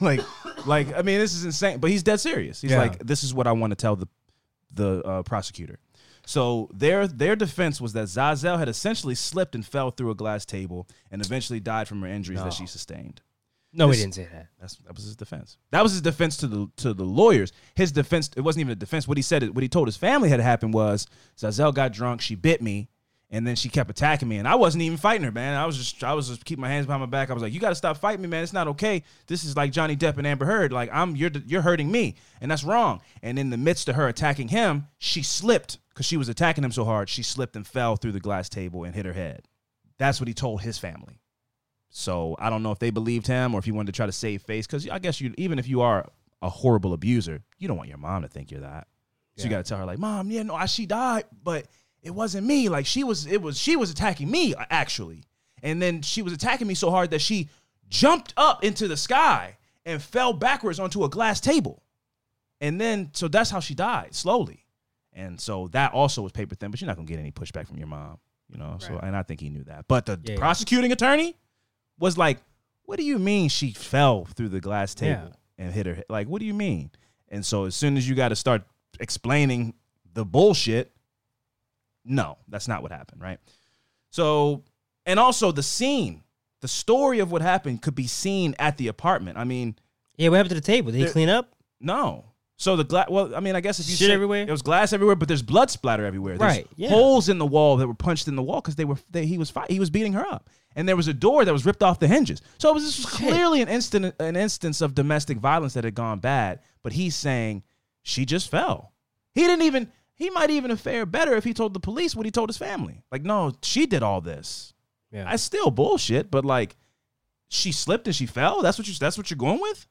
I mean, this is insane. But he's dead serious. He's like, this is what I want to tell the prosecutor. So their defense was that Zazelle had essentially slipped and fell through a glass table and eventually died from her injuries that she sustained. No, he didn't say that. That was his defense. That was his defense to the lawyers. His defense, it wasn't even a defense. What he told his family had happened was Zazelle got drunk, she bit me, and then she kept attacking me, and I wasn't even fighting her, man. I was just keeping my hands behind my back. I was like, you got to stop fighting me, man. It's not okay. This is like Johnny Depp and Amber Heard. Like you're hurting me, and that's wrong. And in the midst of her attacking him, she slipped because she was attacking him so hard. She slipped and fell through the glass table and hit her head. That's what he told his family. So I don't know if they believed him or if he wanted to try to save face, because I guess even if you are a horrible abuser, you don't want your mom to think you're that. So you got to tell her like, Mom, yeah, no, she died, but it wasn't me. Like she was attacking me actually, and then she was attacking me so hard that she jumped up into the sky and fell backwards onto a glass table. And then, so that's how she died, slowly. And so that also was paper thin, but you're not going to get any pushback from your mom, you know? Right. So, and I think he knew that. But the prosecuting attorney was like, what do you mean she fell through the glass table and hit her head? Like, what do you mean? And so as soon as you got to start explaining the bullshit, no, that's not what happened, right? So, and also the scene, the story of what happened could be seen at the apartment. I mean. Yeah, what happened to the table? Did he clean up? No. So the glass, well, I mean, I guess if you shit everywhere? It was glass everywhere, but there's blood splatter everywhere. There's right. Yeah. holes in the wall that were punched in the wall because he was beating her up. And there was a door that was ripped off the hinges. So this was clearly an instance of domestic violence that had gone bad. But he's saying she just fell. He might even have fared better if he told the police what he told his family. Like, no, she did all this. Yeah. That's still bullshit, but like, she slipped and she fell? That's what you're going with?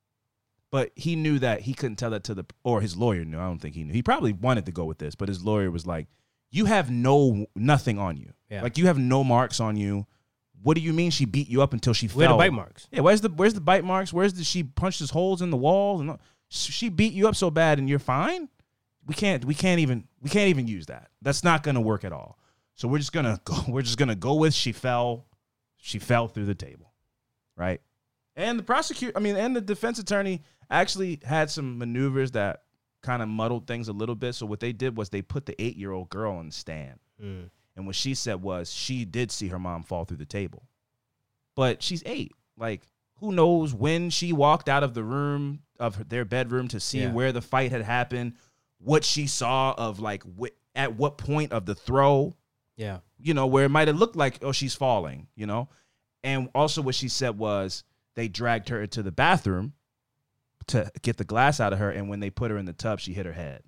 But he knew that he couldn't tell that or his lawyer knew. I don't think he knew. He probably wanted to go with this, but his lawyer was like, you have nothing on you. Yeah. Like, you have no marks on you. What do you mean she beat you up until she fell? Where are the bite marks? Yeah, where's the bite marks? She punched his holes in the wall? And she beat you up so bad and you're fine? We can't even use that. That's not gonna work at all. So we're just gonna go with she fell through the table. Right? And the defense attorney actually had some maneuvers that kind of muddled things a little bit. So what they did was they put the 8-year-old girl on the stand. Mm. And what she said was she did see her mom fall through the table. But she's 8. Like, who knows when she walked out of the room, of their bedroom, to see where the fight had happened, what she saw of, like, at what point of the throw. Yeah. You know, where it might have looked like, oh, she's falling, you know. And also what she said was they dragged her into the bathroom to get the glass out of her, and when they put her in the tub, she hit her head.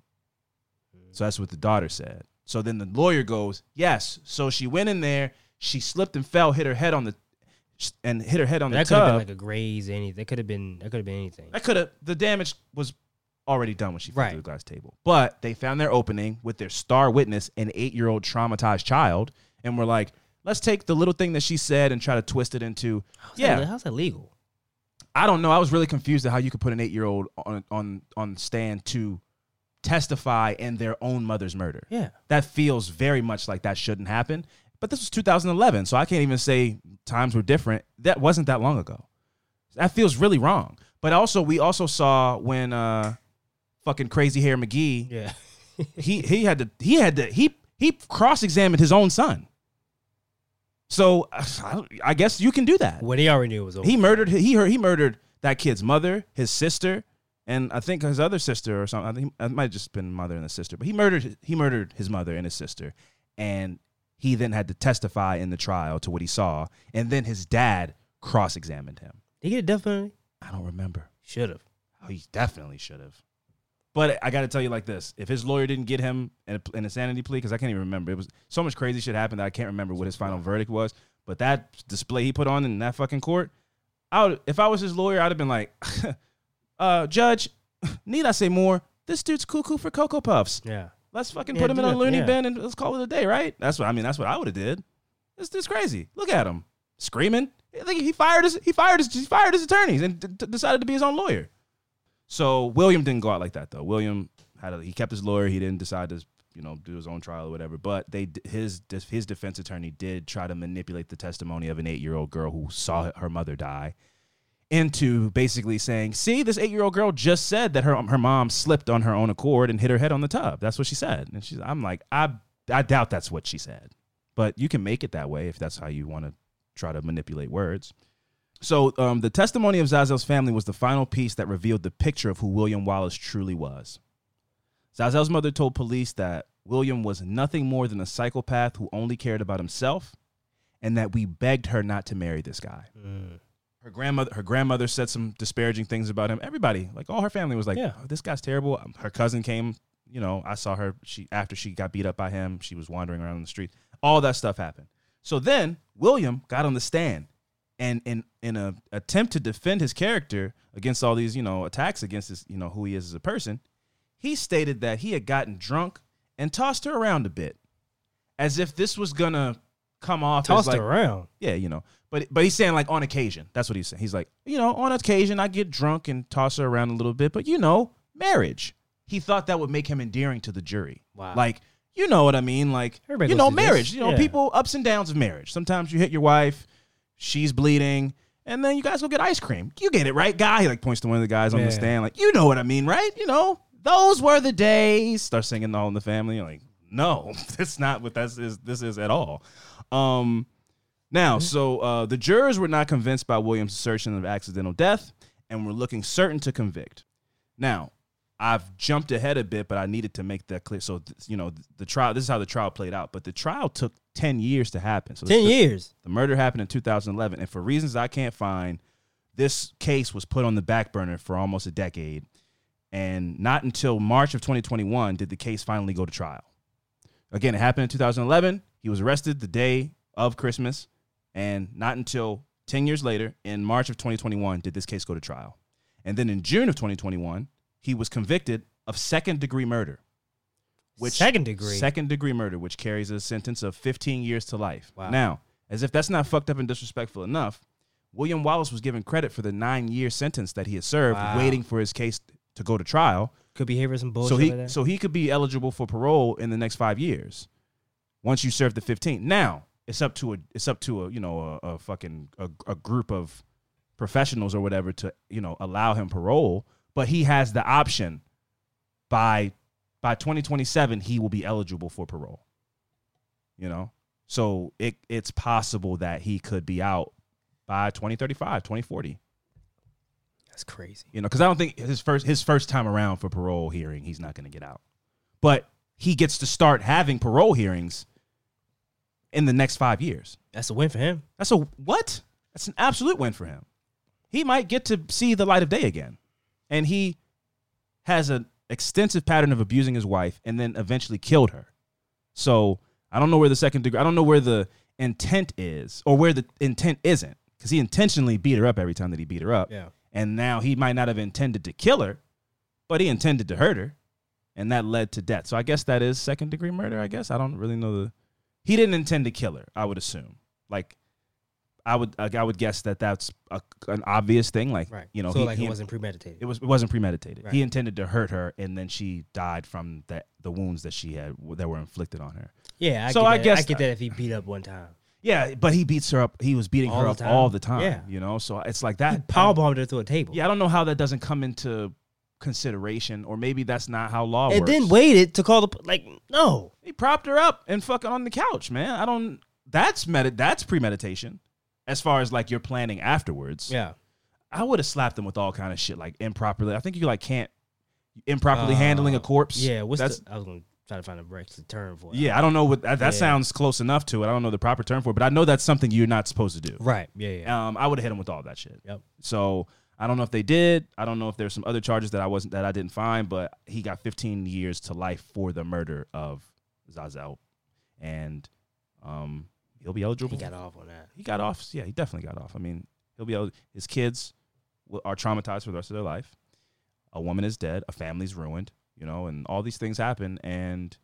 So that's what the daughter said. So then the lawyer goes, yes. So she went in there, she slipped and fell, hit her head on the tub. That could have been like a graze, anything. That could have been anything. The damage was already done when she fell through the glass table. But they found their opening with their star witness, an 8-year-old traumatized child, and were like, let's take the little thing that she said and try to twist it into, how's that legal? I don't know. I was really confused at how you could put an 8-year-old on stand to testify in their own mother's murder. Yeah. That feels very much like that shouldn't happen. But this was 2011, so I can't even say times were different. That wasn't that long ago. That feels really wrong. But also, we also saw when fucking Crazy Hair McGee, he cross-examined his own son. So I guess you can do that. What he already knew was over. He murdered that kid's mother, his sister, and I think his other sister or something. I think it might have just been mother and a sister. But he murdered his mother and his sister, and he then had to testify in the trial to what he saw, and then his dad cross-examined him. Did he get a death penalty? I don't remember. Should have. Oh, he definitely should have. But I got to tell you like this. If his lawyer didn't get him an insanity plea, because I can't even remember. It was so much crazy shit happened that I can't remember what his final verdict was. But that display he put on in that fucking court, if I was his lawyer, I'd have been like, Judge, need I say more? This dude's cuckoo for Cocoa Puffs. Yeah. Let's fucking put him in a loony bin and let's call it a day, right? That's what I would have did. This dude's crazy. Look at him. Screaming. I think he fired his attorneys and decided to be his own lawyer. So William didn't go out like that though. William he kept his lawyer. He didn't decide to, do his own trial or whatever. But his defense attorney did try to manipulate the testimony of an 8-year-old girl who saw her mother die into basically saying, see, this 8-year-old girl just said that her mom slipped on her own accord and hit her head on the tub. That's what she said. And I'm like, I doubt that's what she said. But you can make it that way if that's how you want to try to manipulate words. So the testimony of Zazel's family was the final piece that revealed the picture of who William Wallace truly was. Zazel's mother told police that William was nothing more than a psychopath who only cared about himself, and that we begged her not to marry this guy. Mm. Her grandmother said some disparaging things about him. Everybody, like all her family was like, oh, this guy's terrible. Her cousin came, I saw her, after she got beat up by him, she was wandering around the street. All that stuff happened. So then William got on the stand, and in an attempt to defend his character against all these, attacks against his, who he is as a person, he stated that he had gotten drunk and tossed her around a bit, as if this was gonna come off Tossed as like, around. yeah, you know. But he's saying like on occasion. That's what he's saying. He's like, you know, on occasion I get drunk and toss her around a little bit, but you know, marriage. He thought that would make him endearing to the jury. Wow. Like, you know what I mean? Like, Everybody you goes know, through marriage. this. You know, Yeah. people, ups and downs of marriage. Sometimes you hit your wife, she's bleeding, and then you guys go get ice cream. You get it, right, guy? He like points to one of the guys on the Yeah. stand, like, you know what I mean, right? You know, those were the days. Start singing All in the Family. You're like, no, that's not what this is at all. Now, so the jurors were not convinced by Williams' assertion of accidental death and were looking certain to convict. Now, I've jumped ahead a bit, but I needed to make that clear. So, you know, the trial, this is how the trial played out. But the trial took 10 years to happen. So 10 years. The murder happened in 2011. And for reasons I can't find, this case was put on the back burner for almost a decade. And not until March of 2021 did the case finally go to trial. Again, it happened in 2011. He was arrested the day of Christmas. And not until 10 years later, in March of 2021, did this case go to trial. And then in June of 2021, he was convicted of second-degree murder. Second degree? Second-degree murder, which carries a sentence of 15 years to life. Wow. Now, as if that's not fucked up and disrespectful enough, William Wallace was given credit for the 9-year sentence that he had served, Wow. waiting for his case to go to trial. Could be hearing some bullshit over So he could be eligible for parole in the next 5 years once you serve the 15. Now, it's up to a you know, a fucking group of professionals or whatever to, you know, allow him parole, but he has the option by 2027 he will be eligible for parole. You know? So it's possible that he could be out by 2035, 2040. That's crazy. You know, because I don't think his first time around for parole hearing, he's not going to get out. But he gets to start having parole hearings in the next 5 years. That's a win for him. That's an absolute win for him. He might get to see the light of day again. And he has an extensive pattern of abusing his wife and then eventually killed her. So I don't know where the second degree, I don't know where the intent is or where the intent isn't, because he intentionally beat her up every time that he beat her up. Yeah. And now he might not have intended to kill her, but he intended to hurt her. And that led to death. So I guess that is second degree murder, I guess. I don't really know he didn't intend to kill her, I would assume. Like, I would guess that that's an obvious thing. Like, Right. you know, so it wasn't premeditated. It wasn't premeditated. Right. He intended to hurt her, and then she died from the wounds that she had that were inflicted on her. Yeah. I guess I get that if he beat up one time. Yeah, but he beats her up. He was beating All her the up time? all the time. Yeah. You know, so it's like He that. powerbombed her through a table. Yeah, I don't know how that doesn't come into consideration, or maybe that's not how law And works. then waited to call no. He propped her up and fucking on the couch, man. That's premeditation. As far as like you're planning afterwards. Yeah. I would have slapped him with all kind of shit, like improperly. I think you can't improperly handling a corpse. Yeah. I I was going to try to find a Brexit term for it. Yeah, I don't know what that Yeah. sounds close enough to it. I don't know the proper term for it, but I know that's something you're not supposed to do. Right. Yeah. I would have hit him with all that shit. Yep. So I don't know if they did. I don't know if there's some other charges that I didn't find, but he got 15 years to life for the murder of Zazel, and he'll be eligible. He got off on that. He got off. Yeah, he definitely got off. I mean, he'll be able. His kids are traumatized for the rest of their life. A woman is dead. A family's ruined. You know, and all these things happen, and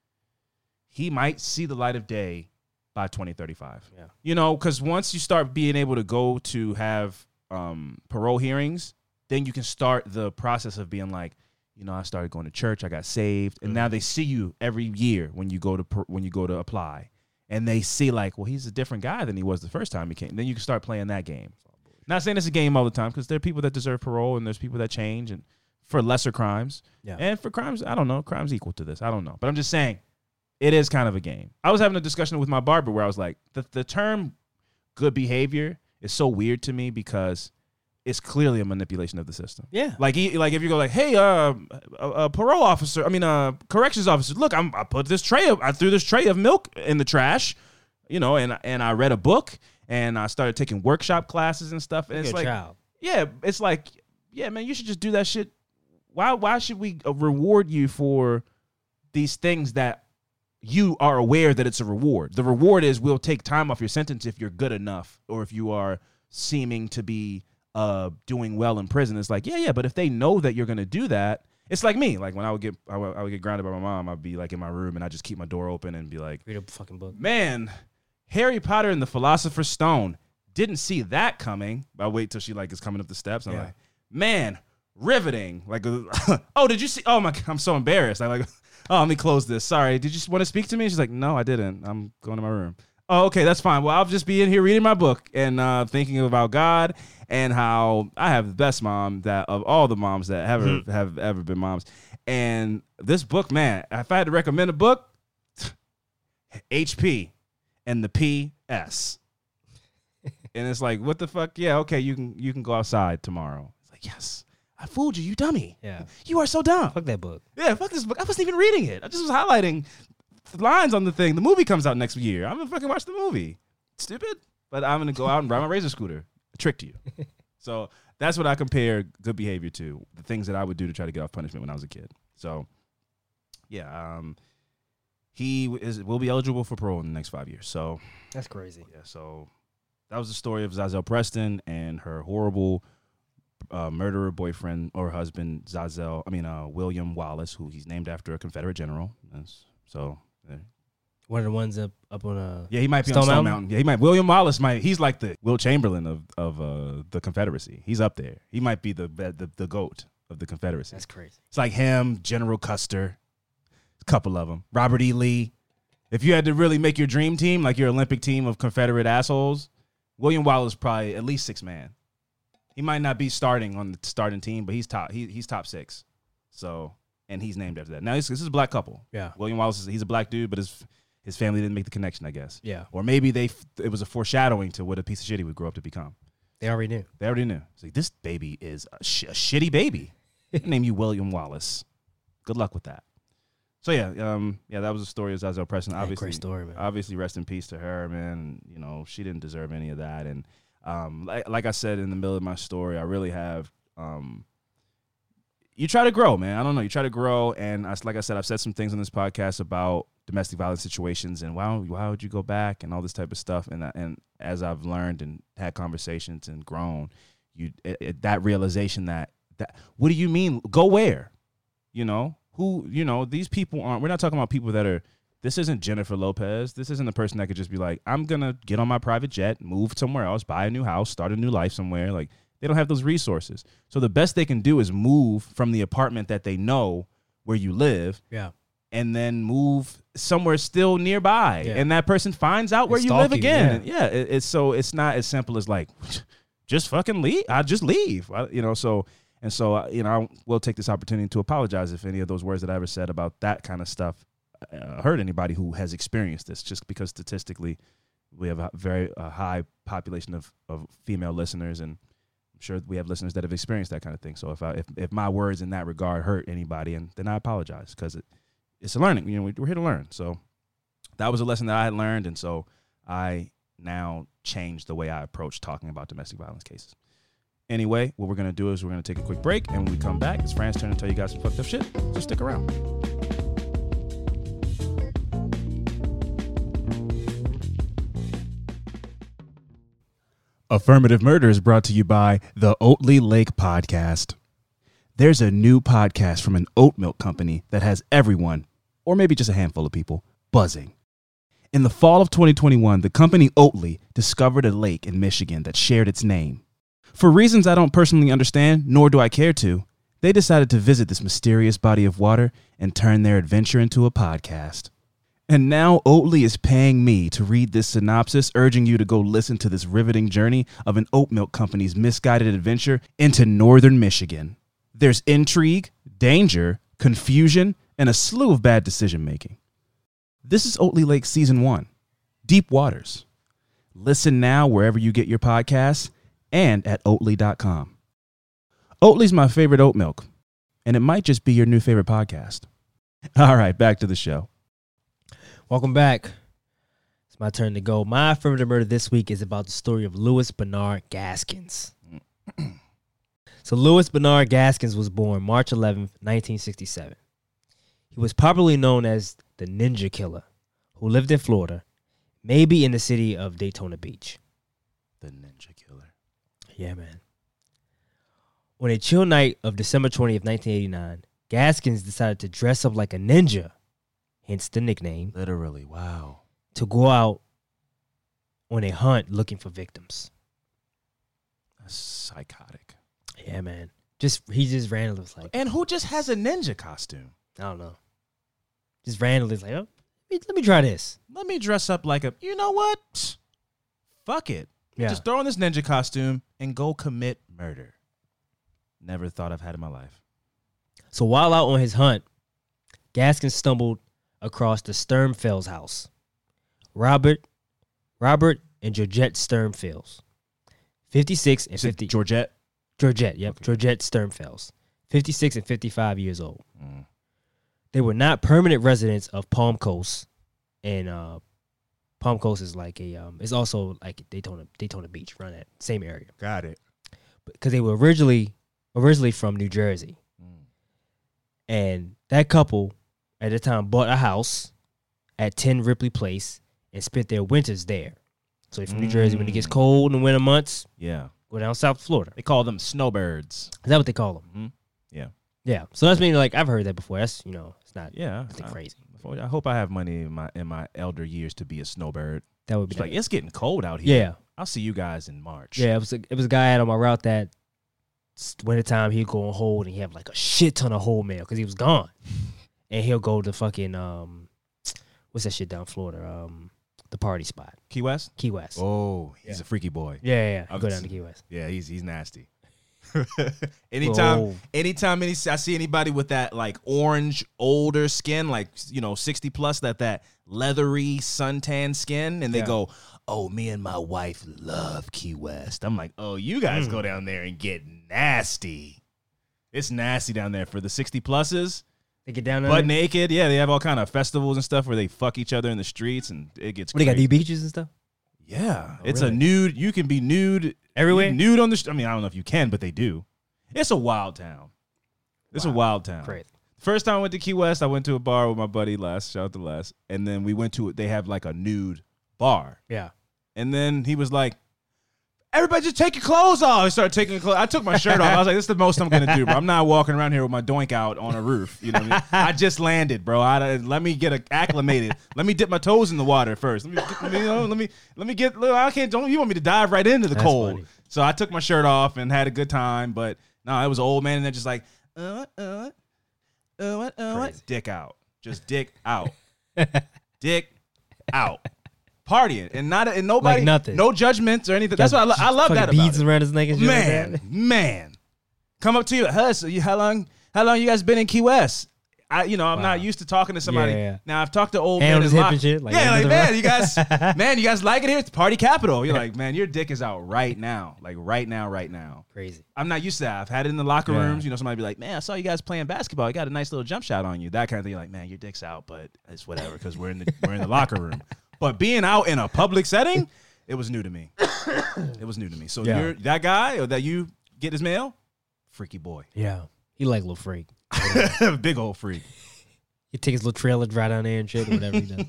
he might see the light of day by 2035. Yeah. You know, because once you start being able to go to have parole hearings, then you can start the process of being like, you know, I started going to church, I got saved, and now they see you every year when you go to apply, and they see like, well, he's a different guy than he was the first time he came. Then you can start playing that game. Not saying it's a game all the time, because there are people that deserve parole and there's people that change and for lesser crimes. Yeah. And for crimes, I don't know, crimes equal to this. I don't know. But I'm just saying it is kind of a game. I was having a discussion with my barber where I was like, the term good behavior is so weird to me because it's clearly a manipulation of the system. Yeah. Like if you go like, hey, parole officer, corrections officer, look, I threw this tray of milk in the trash, you know, and I read a book and I started taking workshop classes and stuff. And it's like, child. yeah, it's like, yeah, man, you should just do that shit. Why should we reward you for these things that you are aware that it's a reward? The reward is we'll take time off your sentence if you're good enough or if you are seeming to be doing well in prison. It's like, yeah, but if they know that you're going to do that, it's like me. Like when I would get grounded by my mom, I'd be like in my room and I just keep my door open and be like, Read a fucking book. man, Harry Potter and the Philosopher's Stone. Didn't see that coming. I wait till she like is coming up the steps. And I'm like, man, riveting. Like, oh, did you see? Oh my, I'm so embarrassed. I'm like, oh, let me close this. Sorry. Did you want to speak to me? She's like, no, I didn't. I'm going to my room. Oh, okay, that's fine. Well, I'll just be in here reading my book and thinking about God and how I have the best mom that of all the moms that have ever been moms. And this book, man, if I had to recommend a book, HP and the PS. And it's like, what the fuck? Yeah, okay, you can go outside tomorrow. It's like, yes, I fooled you, you dummy. Yeah. You are so dumb. Fuck that book. Yeah, fuck this book. I wasn't even reading it. I just was highlighting lines on the thing. The movie comes out next year. I'm gonna fucking watch the movie. Stupid. But I'm gonna go out and ride my razor scooter. I tricked you. So that's what I compare good behavior to. The things that I would do to try to get off punishment when I was a kid. So yeah, he will be eligible for parole in the next 5 years. So that's crazy. Yeah, so that was the story of Zazelle Preston and her horrible murderer boyfriend or husband, William Wallace, who he's named after a Confederate general. So one of the ones up on a he might be on Stone Mountain. Yeah, he might. William Wallace he's like the Will Chamberlain of the Confederacy. He's up there. He might be the GOAT of the Confederacy. That's crazy. It's like him, General Custer, a couple of them, Robert E. Lee. If you had to really make your dream team, like your Olympic team of Confederate assholes, William Wallace probably at least 6 man. He might not be starting on the starting team, but he's top. He's top 6. So, and he's named after that. Now this is a black couple. Yeah, William Wallace he's a black dude, but his family didn't make the connection, I guess. Yeah, or maybe it was a foreshadowing to what a piece of shit he would grow up to become. They already knew. It's like, this baby is a shitty baby. Name you William Wallace. Good luck with that. So yeah, that was the story of Zazelle Preston. Obviously, great story, man. Obviously, rest in peace to her, man. You know, she didn't deserve any of that. And like I said in the middle of my story, I really have. You try to grow, man. I don't know. You try to grow, and like I said, I've said some things on this podcast about domestic violence situations and why would you go back and all this type of stuff. And as I've learned and had conversations and grown, that realization that what do you mean? Go where? You know. Who, these people aren't, we're not talking about people that are, this isn't Jennifer Lopez. This isn't the person that could just be like, I'm going to get on my private jet, move somewhere else, buy a new house, start a new life somewhere. Like, they don't have those resources. So the best they can do is move from the apartment that they know where you live. Yeah. And then move somewhere still nearby. Yeah. And that person finds out where you live again. Yeah. And it's not as simple as like, just fucking leave. I just leave. And so, I will take this opportunity to apologize if any of those words that I ever said about that kind of stuff hurt anybody who has experienced this, just because statistically we have a very high population of female listeners, and I'm sure we have listeners that have experienced that kind of thing. So if my words in that regard hurt anybody, then I apologize, because it's a learning. We're here to learn. So that was a lesson that I had learned, and so I now changed the way I approach talking about domestic violence cases. Anyway, what we're going to do is we're going to take a quick break, and when we come back, it's Fran's turn to tell you guys some fucked up shit. So stick around. Affirmative Murder is brought to you by the Oatly Lake Podcast. There's a new podcast from an oat milk company that has everyone, or maybe just a handful of people, buzzing. In the fall of 2021, the company Oatly discovered a lake in Michigan that shared its name. For reasons I don't personally understand, nor do I care to, they decided to visit this mysterious body of water and turn their adventure into a podcast. And now Oatly is paying me to read this synopsis, urging you to go listen to this riveting journey of an oat milk company's misguided adventure into northern Michigan. There's intrigue, danger, confusion, and a slew of bad decision-making. This is Oatly Lake Season 1, Deep Waters. Listen now wherever you get your podcasts, and at Oatly.com. Oatly's my favorite oat milk, and it might just be your new favorite podcast. All right, back to the show. Welcome back. It's my turn to go. My affirmative murder this week is about the story of Louis Bernard Gaskins. So Louis Bernard Gaskins was born March 11th, 1967. He was popularly known as the Ninja Killer, who lived in Florida, maybe in the city of Daytona Beach. The Ninja Killer. Yeah, man. On a chill night of December 20th, 1989, Gaskins decided to dress up like a ninja, hence the nickname. Literally, wow. To go out on a hunt looking for victims. That's psychotic. Yeah, man. He just randomly was like, And who just has a ninja costume? I don't know. Just randomly was like, oh, let me try this. Let me dress up like you know what? Psst, fuck it. Yeah. Just throw on this ninja costume and go commit murder. Never thought I've had in my life. So while out on his hunt, Gaskin stumbled across the Sternfels house. Robert and Georgette Sternfels. 56 and 50. Georgette? Georgette, yep. Okay. Georgette Sternfels. 56 and 55 years old. Mm. They were not permanent residents of Palm Coast. And Palm Coast is like it's also like Daytona Beach, around that same area. Got it. Because they were originally from New Jersey. And that couple at the time bought a house at 10 Ripley Place and spent their winters there. So they're from New Jersey. When it gets cold in the winter months, go down South Florida. They call them snowbirds. Is that what they call them? Mm-hmm. Yeah. Yeah. So that's meaning like I've heard that before. That's it's not nothing crazy. I hope I have money in my elder years to be a snowbird. That would be like it's getting cold out here. Yeah. I'll see you guys in March. Yeah, it was a guy out on my route that wintertime he'd go on hold and he have like a shit ton of hold mail because he was gone. And he'll go to fucking what's that shit down Florida? The party spot. Key West? Key West. Oh, he's a freaky boy. Yeah. I'll go down to Key West. Yeah, he's nasty. Anytime I see anybody with that like orange older skin, like 60 plus, that leathery suntan skin, and they go, "Oh, me and my wife love Key West." I'm like, "Oh, you guys go down there and get nasty." It's nasty down there for the 60 pluses. They get down there butt naked. Yeah, they have all kind of festivals and stuff where they fuck each other in the streets, and it gets. They got new beaches and stuff. Yeah, it's really? A nude. You can be nude everywhere. Nude on the. I mean, I don't know if you can, but they do. It's a wild town. It's a wild town. Great. First time I went to Key West, I went to a bar with my buddy Les. Shout out to Les. And then we went to it. They have like a nude bar. Yeah. And then he was like, "Everybody just take your clothes off." I started taking clothes. I took my shirt off. I was like, "This is the most I'm gonna do, bro. I'm not walking around here with my doink out on a roof." You know what I mean? I just landed, bro. Let me get acclimated. Let me dip my toes in the water first. Let me get. I can't. Don't you want me to dive right into the cold? Funny. So I took my shirt off and had a good time. But no, it was an old man, and they're just like, dick out, just dick out, dick out. Partying and nobody, like nothing, no judgments or anything. That's what I love that about beads it. around his neck and shit. Man, come up to you. How long you guys been in Key West? I'm not used to talking to somebody. Yeah. Now I've talked to old men men hip and shit. Like, man, you guys like it here? It's party capital. You're like, man, your dick is out right now, like right now. Crazy. I'm not used to that. I've had it in the locker rooms. Somebody be like, man, I saw you guys playing basketball. You got a nice little jump shot on you. That kind of thing. You're like, man, your dick's out, but it's whatever because we're in the locker room. But being out in a public setting, it was new to me. So you're that guy or that you get his mail, freaky boy. Yeah, he like little freak, big old freak. He take his little trailer, drive down there and shit, or whatever he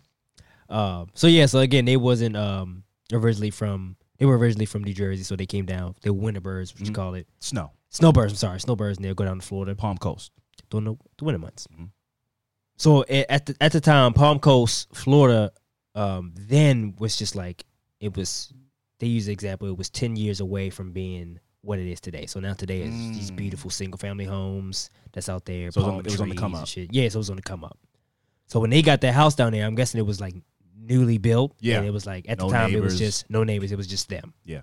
does. So again, they wasn't originally from New Jersey, so they came down. They were winterbirds, what you call it? Snowbirds. I'm sorry, snowbirds, and they'll go down to Florida, Palm Coast, during the winter months. Mm-hmm. So at the time, Palm Coast, Florida. Then was just like they use the example, it was 10 years away from being what it is today. So now today is these beautiful single family homes that's out there. So it was on the come up. Shit. Yeah, so it was on the come up. So when they got that house down there, I'm guessing it was like newly built. Yeah. And it was like at the time it was just no neighbors, it was just them. Yeah.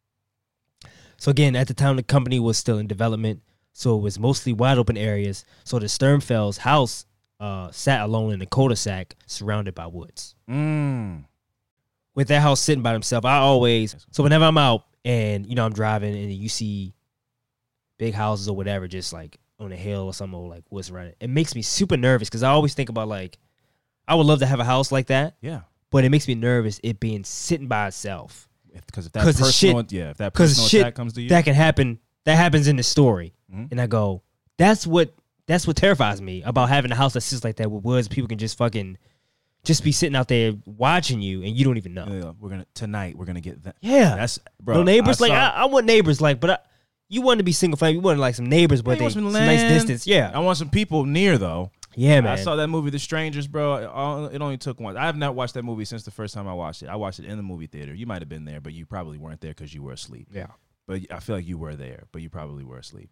So again, at the time the company was still in development. So it was mostly wide open areas. So the Sternfels house sat alone in a cul-de-sac surrounded by woods. With that house sitting by himself, so whenever I'm out and, I'm driving and you see big houses or whatever, just like on a hill or something, or like woods around it makes me super nervous because I always think about like, I would love to have a house like that. Yeah. But it makes me nervous it being sitting by itself. Because if that personal attack comes to you. That can happen. That happens in the story. Mm-hmm. And I go, that's what terrifies me about having a house that sits like that with woods. People can just be sitting out there watching you and you don't even know. Yeah, we're gonna get that. Yeah, that's bro. No neighbors. I want neighbors. But you want to be single family. You want like some neighbors, but some nice distance. Yeah, I want some people near though. Yeah, man. I saw that movie, The Strangers, bro. It only took one. I have not watched that movie since the first time I watched it. I watched it in the movie theater. You might have been there, but you probably weren't there because you were asleep. Yeah. But I feel like you were there, but you probably were asleep.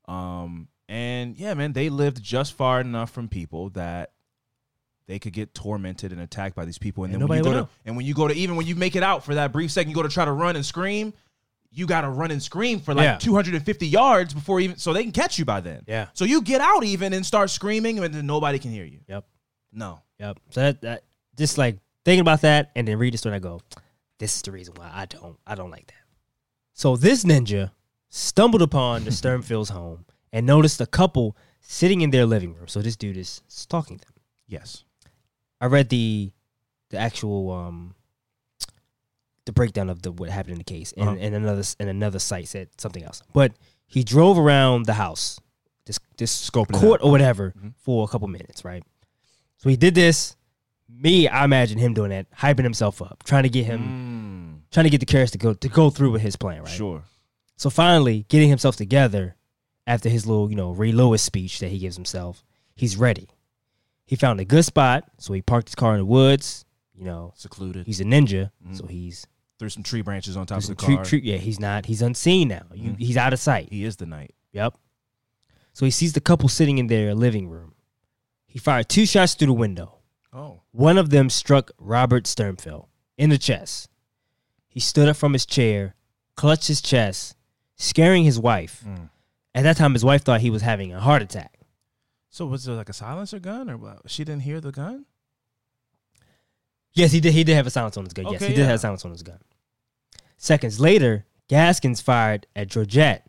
And yeah, man, they lived just far enough from people that they could get tormented and attacked by these people. And then when you go to even when you make it out for that brief second, you go to try to run and scream. You got to run and scream for like 250 yards before even, so they can catch you by then. Yeah. So you get out even and start screaming and then nobody can hear you. Yep. No. Yep. So that just like thinking about that and then read the story, I go, this is the reason why I don't like that. So this ninja stumbled upon the Sternfield's home and noticed a couple sitting in their living room. So this dude is stalking them. Yes. I read the actual the breakdown of what happened in the case, and another site said something else. But he drove around the house, this Scoping court or whatever, for a couple minutes, right? So he did this. I imagine him doing that, hyping himself up, trying to get the courage to go through with his plan, right? Sure. So finally, getting himself together after his little, Ray Lewis speech that he gives himself, he's ready. He found a good spot, so he parked his car in the woods. Secluded. He's a ninja, so he's threw some tree branches on top of the car. He's unseen now. He's out of sight. He is the knight. Yep. So he sees the couple sitting in their living room. He fired 2 shots through the window. Oh. One of them struck Robert Sternfeld in the chest. He stood up from his chair, clutched his chest, scaring his wife. At that time, his wife thought he was having a heart attack. So was it like a silencer gun or what? She didn't hear the gun? Yes, he did. He did have a silence on his gun. Yes, he did have a silence on his gun. Seconds later, Gaskins fired at Georgette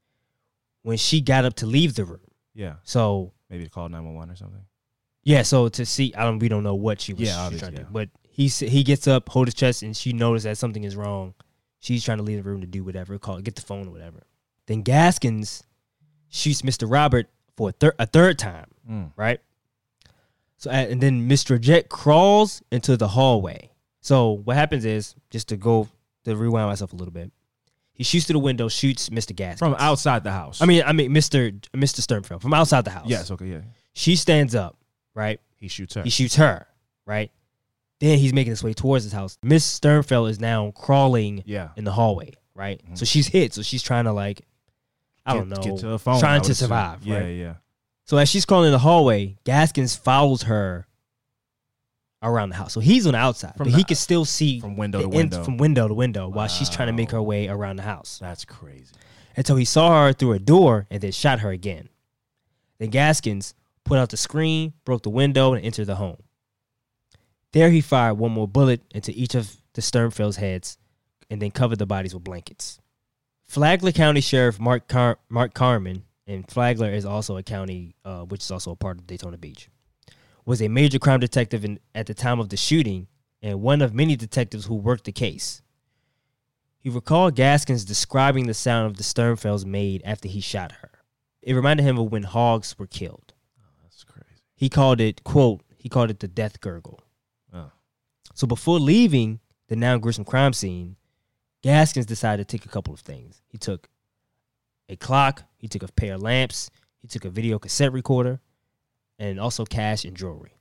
when she got up to leave the room. Yeah. So maybe to call 911 or something. Yeah. So to see, we don't know what she was trying to do, but he gets up, hold his chest, and she noticed that something is wrong. She's trying to leave the room to do whatever, get the phone or whatever. Then Gaskins shoots Mr. Robert for a third time, right? So and then Mr. Jet crawls into the hallway. So what happens is, just to rewind myself a little bit, he shoots through the window, shoots Mr. Gaskins from outside the house. I mean Mr. Sternfeld from outside the house. Yes, okay, yeah. She stands up, right? He shoots her, right? Then he's making his way towards his house. Miss Sternfeld is now crawling in the hallway, right? So she's hit. So she's trying to get to a phone, trying to survive. Yeah, right? yeah. So as she's crawling in the hallway, Gaskins follows her around the house. So he's on the outside, but he can still see from window to window. While she's trying to make her way around the house. That's crazy. Until he saw her through a door and then shot her again. Then Gaskins put out the screen, broke the window, and entered the home. There he fired one more bullet into each of the Sternfeld's heads and then covered the bodies with blankets. Flagler County Sheriff Mark Carman, and Flagler is also a county which is also a part of Daytona Beach, was a major crime detective at the time of the shooting and one of many detectives who worked the case. He recalled Gaskins describing the sound of the Sternfelds made after he shot her. It reminded him of when hogs were killed. Oh, that's crazy. He called it, quote, the death gurgle. Oh. So before leaving the now gruesome crime scene, Gaskins decided to take a couple of things. He took a clock, he took a pair of lamps, he took a video cassette recorder, and also cash and jewelry.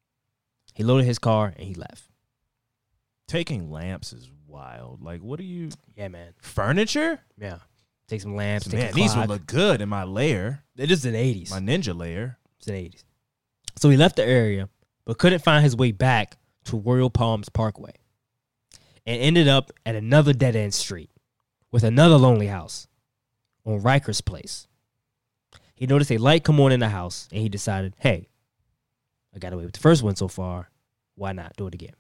He loaded his car and he left. Taking lamps is wild. Like, what are you? Yeah, man. Furniture? Yeah. Take some lamps. So, man, these would look good in my lair. It is in the 80s. My ninja lair. It's in the 80s. So he left the area, but couldn't find his way back to Royal Palms Parkway and ended up at another dead-end street with another lonely house on Riker's Place. He noticed a light come on in the house, and he decided, hey, I got away with the first one so far. Why not do it again?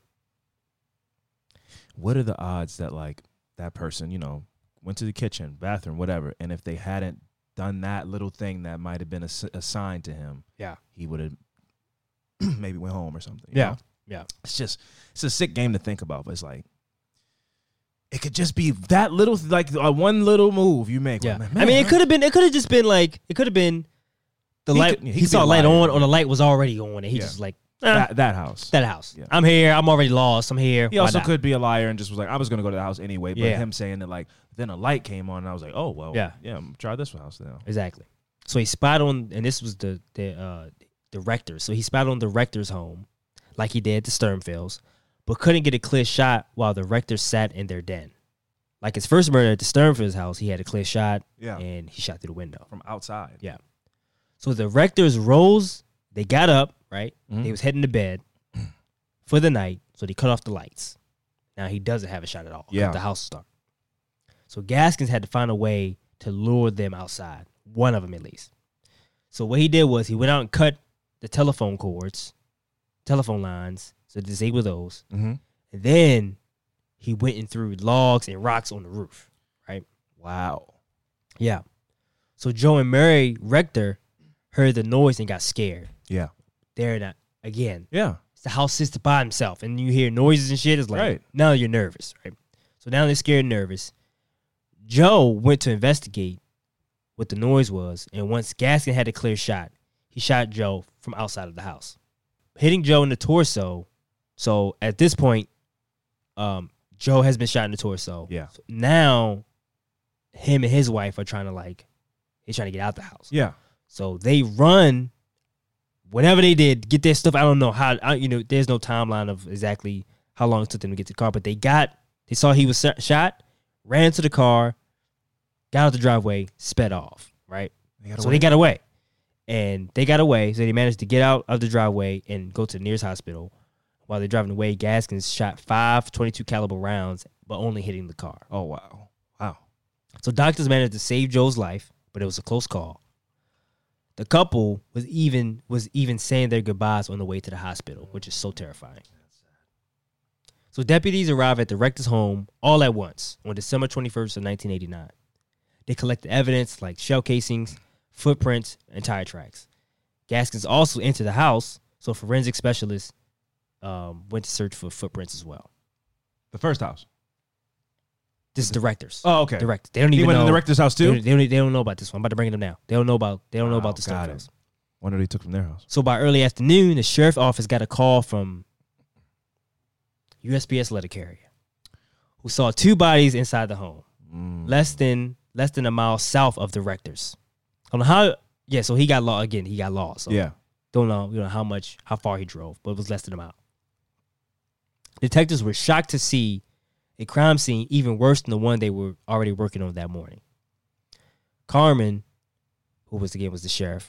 What are the odds that, like, that person, went to the kitchen, bathroom, whatever, and if they hadn't done that little thing that might have been assigned to him, he would have maybe went home or something. You know? Yeah. It's a sick game to think about, but it's like, it could just be that little, like one little move you make. Yeah. Man, I mean, it could have been the light. He saw a light on, or the light was already on, and he just like, that house. That house. Yeah. I'm here. I'm already lost. I'm here. He also could be a liar and just was like, I was going to go to the house anyway. But him saying that, like, then a light came on, and I was like, oh, well, try this house now. Exactly. So he spotted on, and this was the Rectors. So he spied on the Rectors' home like he did the Sternfelds, but couldn't get a clear shot while the Rectors sat in their den. Like his first murder at the Sternfelds' house, he had a clear shot, and he shot through the window. From outside. Yeah. So the Rectors rose, they got up, right? Mhm. They was heading to bed for the night, so they cut off the lights. Now he doesn't have a shot at all. Yeah. The house is dark. So Gaskins had to find a way to lure them outside. One of them at least. So what he did was he went out and cut the telephone cords, telephone lines, so disable those. Mm-hmm. And then he went and threw logs and rocks on the roof, right? Wow. Yeah. So Joe and Mary Rector heard the noise and got scared. Yeah. They're not, again, Yeah. the house sits by himself and you hear noises and shit. It's like, Right. now you're nervous, right? So now they're scared and nervous. Joe went to investigate what the noise was, and once Gaskin had a clear shot, he shot Joe from outside of the house, hitting Joe in the torso. So at this point, Joe has been shot in the torso. Yeah. So now him and his wife are trying to get out the house. Yeah. So they run, whatever they did, get their stuff. I don't know how, there's no timeline of exactly how long it took them to get to the car, but they saw he was shot, ran to the car, got out the driveway, sped off, right? They got away. And they got away, so they managed to get out of the driveway and go to the nearest hospital. While they're driving away, Gaskins shot 5 .22 caliber rounds, but only hitting the car. Oh, wow. Wow. So doctors managed to save Joe's life, but it was a close call. The couple was even saying their goodbyes on the way to the hospital, which is so terrifying. So deputies arrive at the Rector's home all at once on December 21st of 1989. They collected evidence like shell casings, footprints, and tire tracks. Gaskins also entered the house, so forensic specialists went to search for footprints as well. The first house. This is the Rectors. Oh, okay. The Rectors. They don't even He went know. in the Rector's house too? They don't know about this one. I'm about to bring it up now. They don't know about the Got Sternfelds. it. Wonder they took from their house. So by early afternoon, the sheriff's office got a call from USPS letter carrier who saw 2 bodies inside the home, less than a mile south of the Rectors. I don't know how. Yeah, so he got lost again. He got lost. So Yeah. don't know how far he drove, but it was less than a mile. Detectives were shocked to see a crime scene even worse than the one they were already working on that morning. Carmen, who was the sheriff,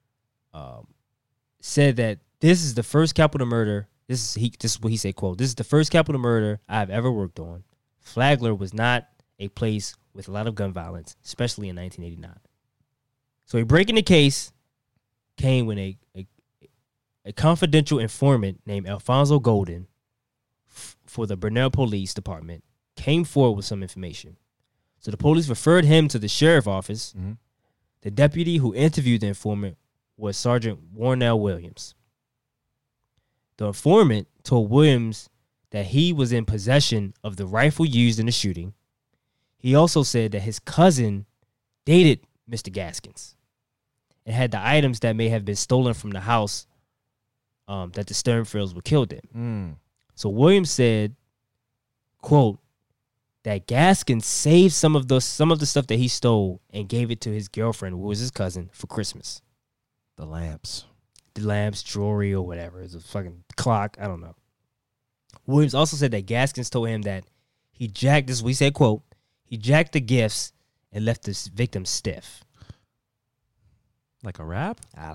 said that this is the first capital murder. This is what he said, quote, "This is the first capital murder I've ever worked on. Flagler was not a place with a lot of gun violence, especially in 1989. So a break in the case came when a confidential informant named Alfonso Golden for the Burnell Police Department came forward with some information. So the police referred him to the sheriff's office. Mm-hmm. The deputy who interviewed the informant was Sergeant Warnell Williams. The informant told Williams that he was in possession of the rifle used in the shooting. He also said that his cousin dated Mr. Gaskins and had the items that may have been stolen from the house that the Sternfelds were killed in. So Williams said, quote, that Gaskins saved some of the stuff that he stole and gave it to his girlfriend, who was his cousin, for Christmas. The lamps, jewelry, or whatever. It's a fucking clock. I don't know. Williams also said that Gaskins told him that he jacked this. We said, quote, he jacked the gifts and left the victim stiff. like a rap. I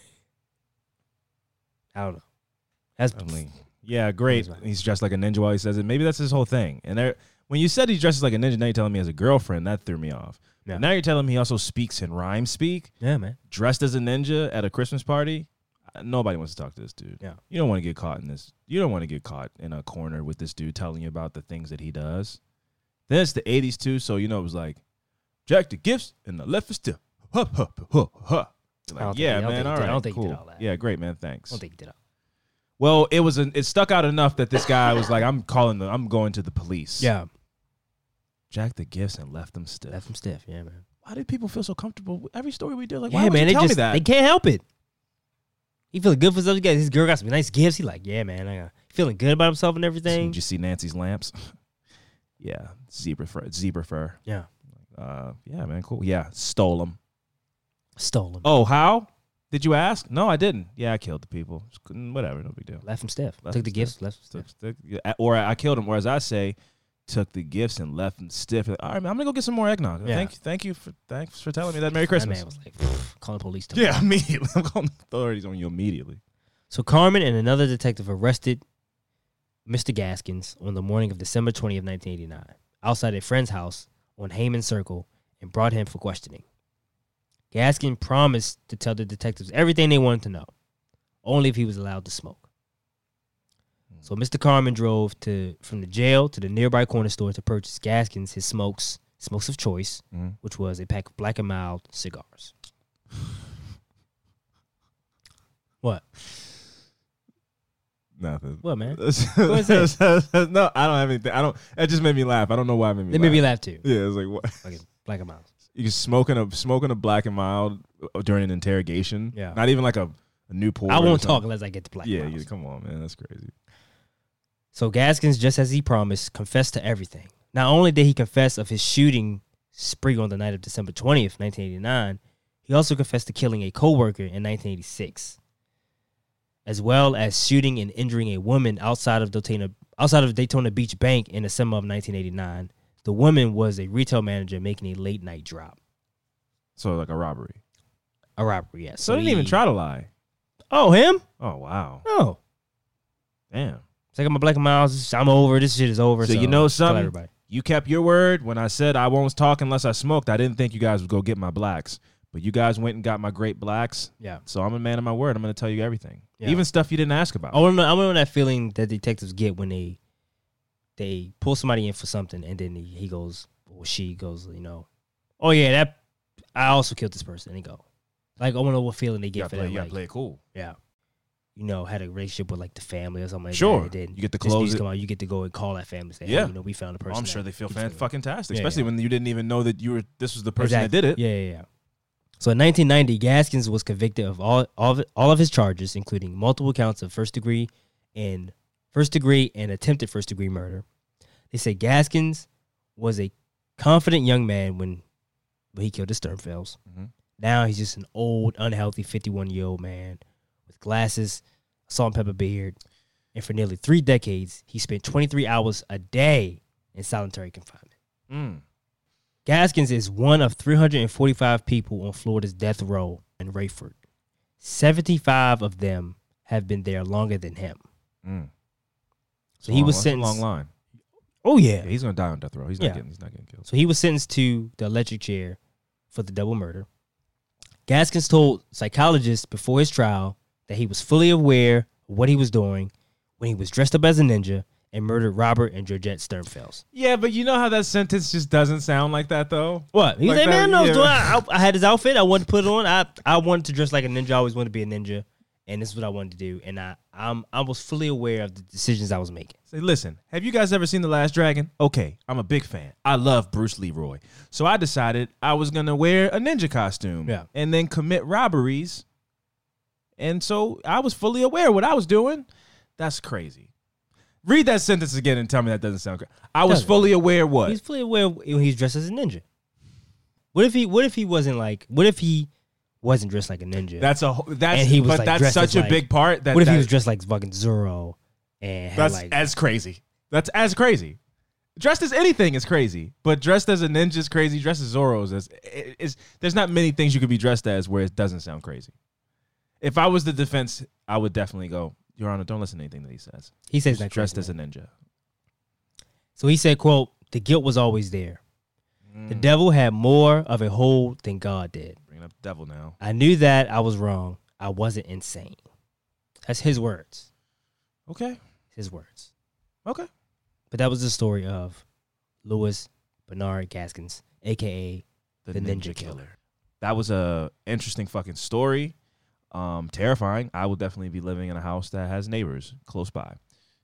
don't know. That's Yeah, great. He's dressed like a ninja while he says it. Maybe that's his whole thing. And when you said he dresses like a ninja, now you're telling me he has a girlfriend. That threw me off. Yeah. But now you're telling me he also speaks in rhyme speak. Yeah, man. Dressed as a ninja at a Christmas party. Nobody wants to talk to this dude. Yeah. You don't want to get caught in this. You don't want to get caught in a corner with this dude telling you about the things that he does. Then it's the 80s too, so it was like, Jack the gifts and the left is still. Huh, huh, huh, huh. Like, yeah, man. All right, I don't think he cool. did all that. Yeah, great, man. Thanks. I don't think he did all that. Well, it stuck out enough that this guy was like, I'm going to the police. Yeah. Jack the gifts and left them stiff. Left him stiff. Yeah, man. Why did people feel so comfortable with every story we did? Like, Yeah, why would man. you tell me that? They can't help it. He feeling good for himself. His girl got some nice gifts. He like, yeah, man. I feeling good about himself and everything. Did you see Nancy's lamps? Yeah, zebra fur. Yeah. Yeah, man, cool. Yeah, stole them. Stole him. Oh, how? Did you ask? No, I didn't. Yeah, I killed the people. Whatever, no big deal. Left him stiff. Left Took him the gifts, stiff. left him stiff. Or I killed him. Whereas I say, took the gifts and left them stiff. Like, all right, man, I'm gonna go get some more eggnog. Yeah. Thanks for telling me that. Merry Christmas. That man was like, calling police. Yeah, immediately. I'm calling the authorities on you immediately. So Carmen and another detective arrested Mr. Gaskins on the morning of December 20th, 1989, outside a friend's house on Heyman Circle, and brought him for questioning. Gaskin promised to tell the detectives everything they wanted to know, only if he was allowed to smoke. So Mr. Carmen drove from the jail to the nearby corner store to purchase Gaskins his smokes of choice, which was a pack of Black & Mild cigars. What? Nothing. What, man? No, I don't have anything. It just made me laugh. I don't know why it made me laugh. They made me laugh too. Yeah, it's like what? Like Black & Mild. You smoking a Black & Mild during an interrogation. Yeah. Not even like a Newport. I or won't something. talk unless I get to Black & Mild. Yeah, come on, man. That's crazy. So Gaskins, just as he promised, confessed to everything. Not only did he confess of his shooting spree on the night of December 20th, 1989, he also confessed to killing a co-worker in 1986, as well as shooting and injuring a woman outside of Daytona Beach Bank in the summer of 1989. The woman was a retail manager making a late-night drop. So like a robbery. A robbery, yes. So he didn't even try to lie. Oh, him? Oh, wow. No. Damn. It's like I'm a Black & Mild. I'm over. This shit is over. So you know tell something? everybody. You kept your word. When I said I won't talk unless I smoked, I didn't think you guys would go get my blacks. But you guys went and got my great blacks. Yeah. So I'm a man of my word. I'm going to tell you everything. Yeah. Even stuff you didn't ask about. I want to know that feeling that detectives get when they pull somebody in for something, and then he goes, or she goes, oh yeah, I also killed this person. And he go, like, I want to know what feeling they get for that. You got to play it cool. Yeah. Had a relationship with like the family or something like Sure. that. Then You get to this news close it. come out, you get to go and call that family and say, Yeah. hey, we found a person. I'm sure that they feel keeps doing it. fucking-tastic, Yeah, especially yeah. when you didn't even know that this was the person Exactly. that did it. Yeah. So in 1990, Gaskins was convicted of all of his charges, including multiple counts of first degree and attempted first degree murder. They say Gaskins was a confident young man when he killed the Sternfelds. Mhm. Now he's just an old, unhealthy 51-year-old man with glasses, a salt and pepper beard, and for nearly 3 decades, he spent 23 hours a day in solitary confinement. Mm. Gaskins is one of 345 people on Florida's death row in Rayford. 75 of them have been there longer than him. Mm. So he was That's a sentenced. long line. Oh yeah. Yeah, he's going to die on death row. He's not getting killed. So he was sentenced to the electric chair for the double murder. Gaskins told psychologists before his trial that he was fully aware of what he was doing when he was dressed up as a ninja and murdered Robert and Georgette Sternfelds. Yeah, but you know how that sentence just doesn't sound like that, though? What? He Like said, that, man, no, yeah. I had his outfit. I wanted to put it on. I wanted to dress like a ninja. I always wanted to be a ninja. And this is what I wanted to do. And I was fully aware of the decisions I was making. Say, listen, have you guys ever seen The Last Dragon? Okay, I'm a big fan. I love Bruce Leroy. So I decided I was going to wear a ninja costume and then commit robberies. And so I was fully aware of what I was doing. That's crazy. Read that sentence again and tell me that doesn't sound crazy. I was fully aware what? He's fully aware when he's dressed as a ninja. What if he wasn't like, what if he wasn't dressed like a ninja? That's he was, but like, that's dressed such as, a like- big part. That What if he that- was dressed like fucking Zorro and had That's like as crazy. That's as crazy. Dressed as anything is crazy, but dressed as a ninja is crazy. Dressed as Zorro is there's not many things you could be dressed as where it doesn't sound crazy. If I was the defense, I would definitely go, Your Honor, don't listen to anything that he says. he says He's that dressed crazy, as a man. ninja. So he said, quote, the guilt was always there. The devil had more of a hold than God did. Bringing up the devil now. I knew that I was wrong. I wasn't insane. That's his words. Okay. His words. Okay. But that was the story of Louis Bernard Gaskins, a.k.a. the Ninja Killer. That was a interesting fucking story. Terrifying. I will definitely be living in a house that has neighbors close by.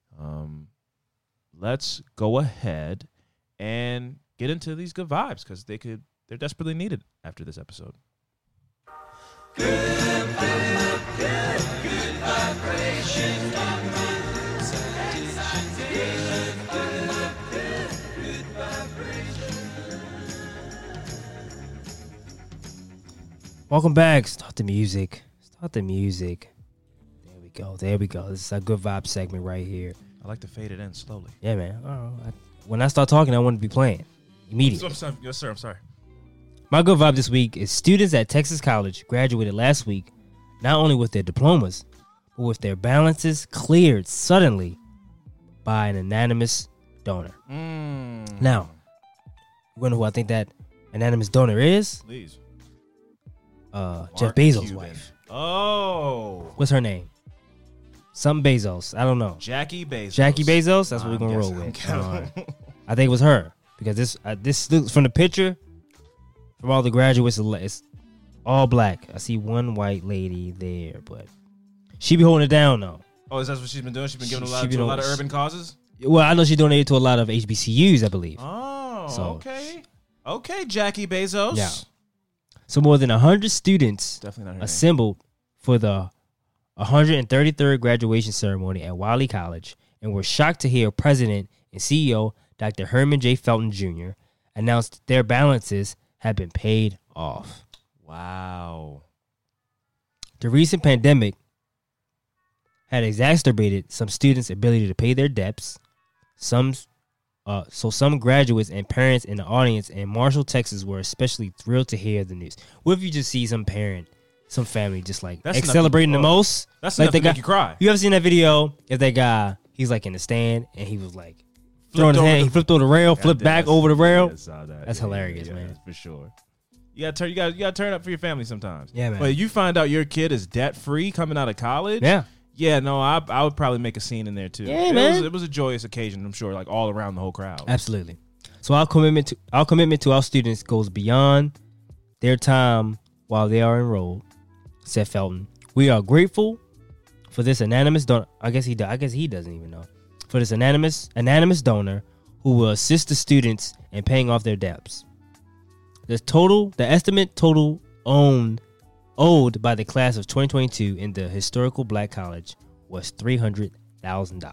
Let's go ahead and get into these good vibes because they're desperately needed after this episode. Welcome back. Start the music. About the music. There we go. This is a good vibe segment right here. I like to fade it in slowly. Yeah, man. When I start talking, I want to be playing immediately. Yes, sir. I'm sorry. My good vibe this week is students at Texas College graduated last week, not only with their diplomas, but with their balances cleared suddenly by an anonymous donor. Now, you want to know who I think that anonymous donor is? Please. Jeff Bezos' wife. Oh. What's her name? Some Bezos. I don't know. Jackie Bezos. Jackie Bezos? That's what we're going to roll with. I think it was her. Because this looks from the picture, from all the graduates, it's all black. I see one white lady there, but she be holding it down, though. Oh, is that what she's been doing? She's been giving a lot of urban causes? Well, I know she donated to a lot of HBCUs, I believe. Oh, So- okay. Okay, Jackie Bezos. Yeah. So more than 100 students Definitely not her name. assembled for the 133rd graduation ceremony at Wiley College and were shocked to hear President and CEO Dr. Herman J. Felton Jr. announced their balances had been paid off. Wow. The recent pandemic had exacerbated some students' ability to pay their debts. Some graduates and parents in the audience in Marshall, Texas, were especially thrilled to hear the news. What if you just see some parent, some family, just like That's enough celebrating to- the most? That's like enough the to guy, make you cry. You ever seen that video? If that guy, he's like in the stand and he was like throwing his over hand, the- he flipped over the rail, flipped back over the rail. I saw that. That's hilarious, man. For sure. You gotta turn up for your family sometimes. Yeah, man. But you find out your kid is debt free coming out of college. Yeah. Yeah, no, I would probably make a scene in there too. Yeah, man. It was a joyous occasion, I'm sure, like all around the whole crowd. Absolutely. So our commitment to our students goes beyond their time while they are enrolled, said Felton. We are grateful for this anonymous donor. I guess he doesn't even know. For this anonymous donor who will assist the students in paying off their debts. The estimate total owed by the class of 2022 in the historical black college was $300,000.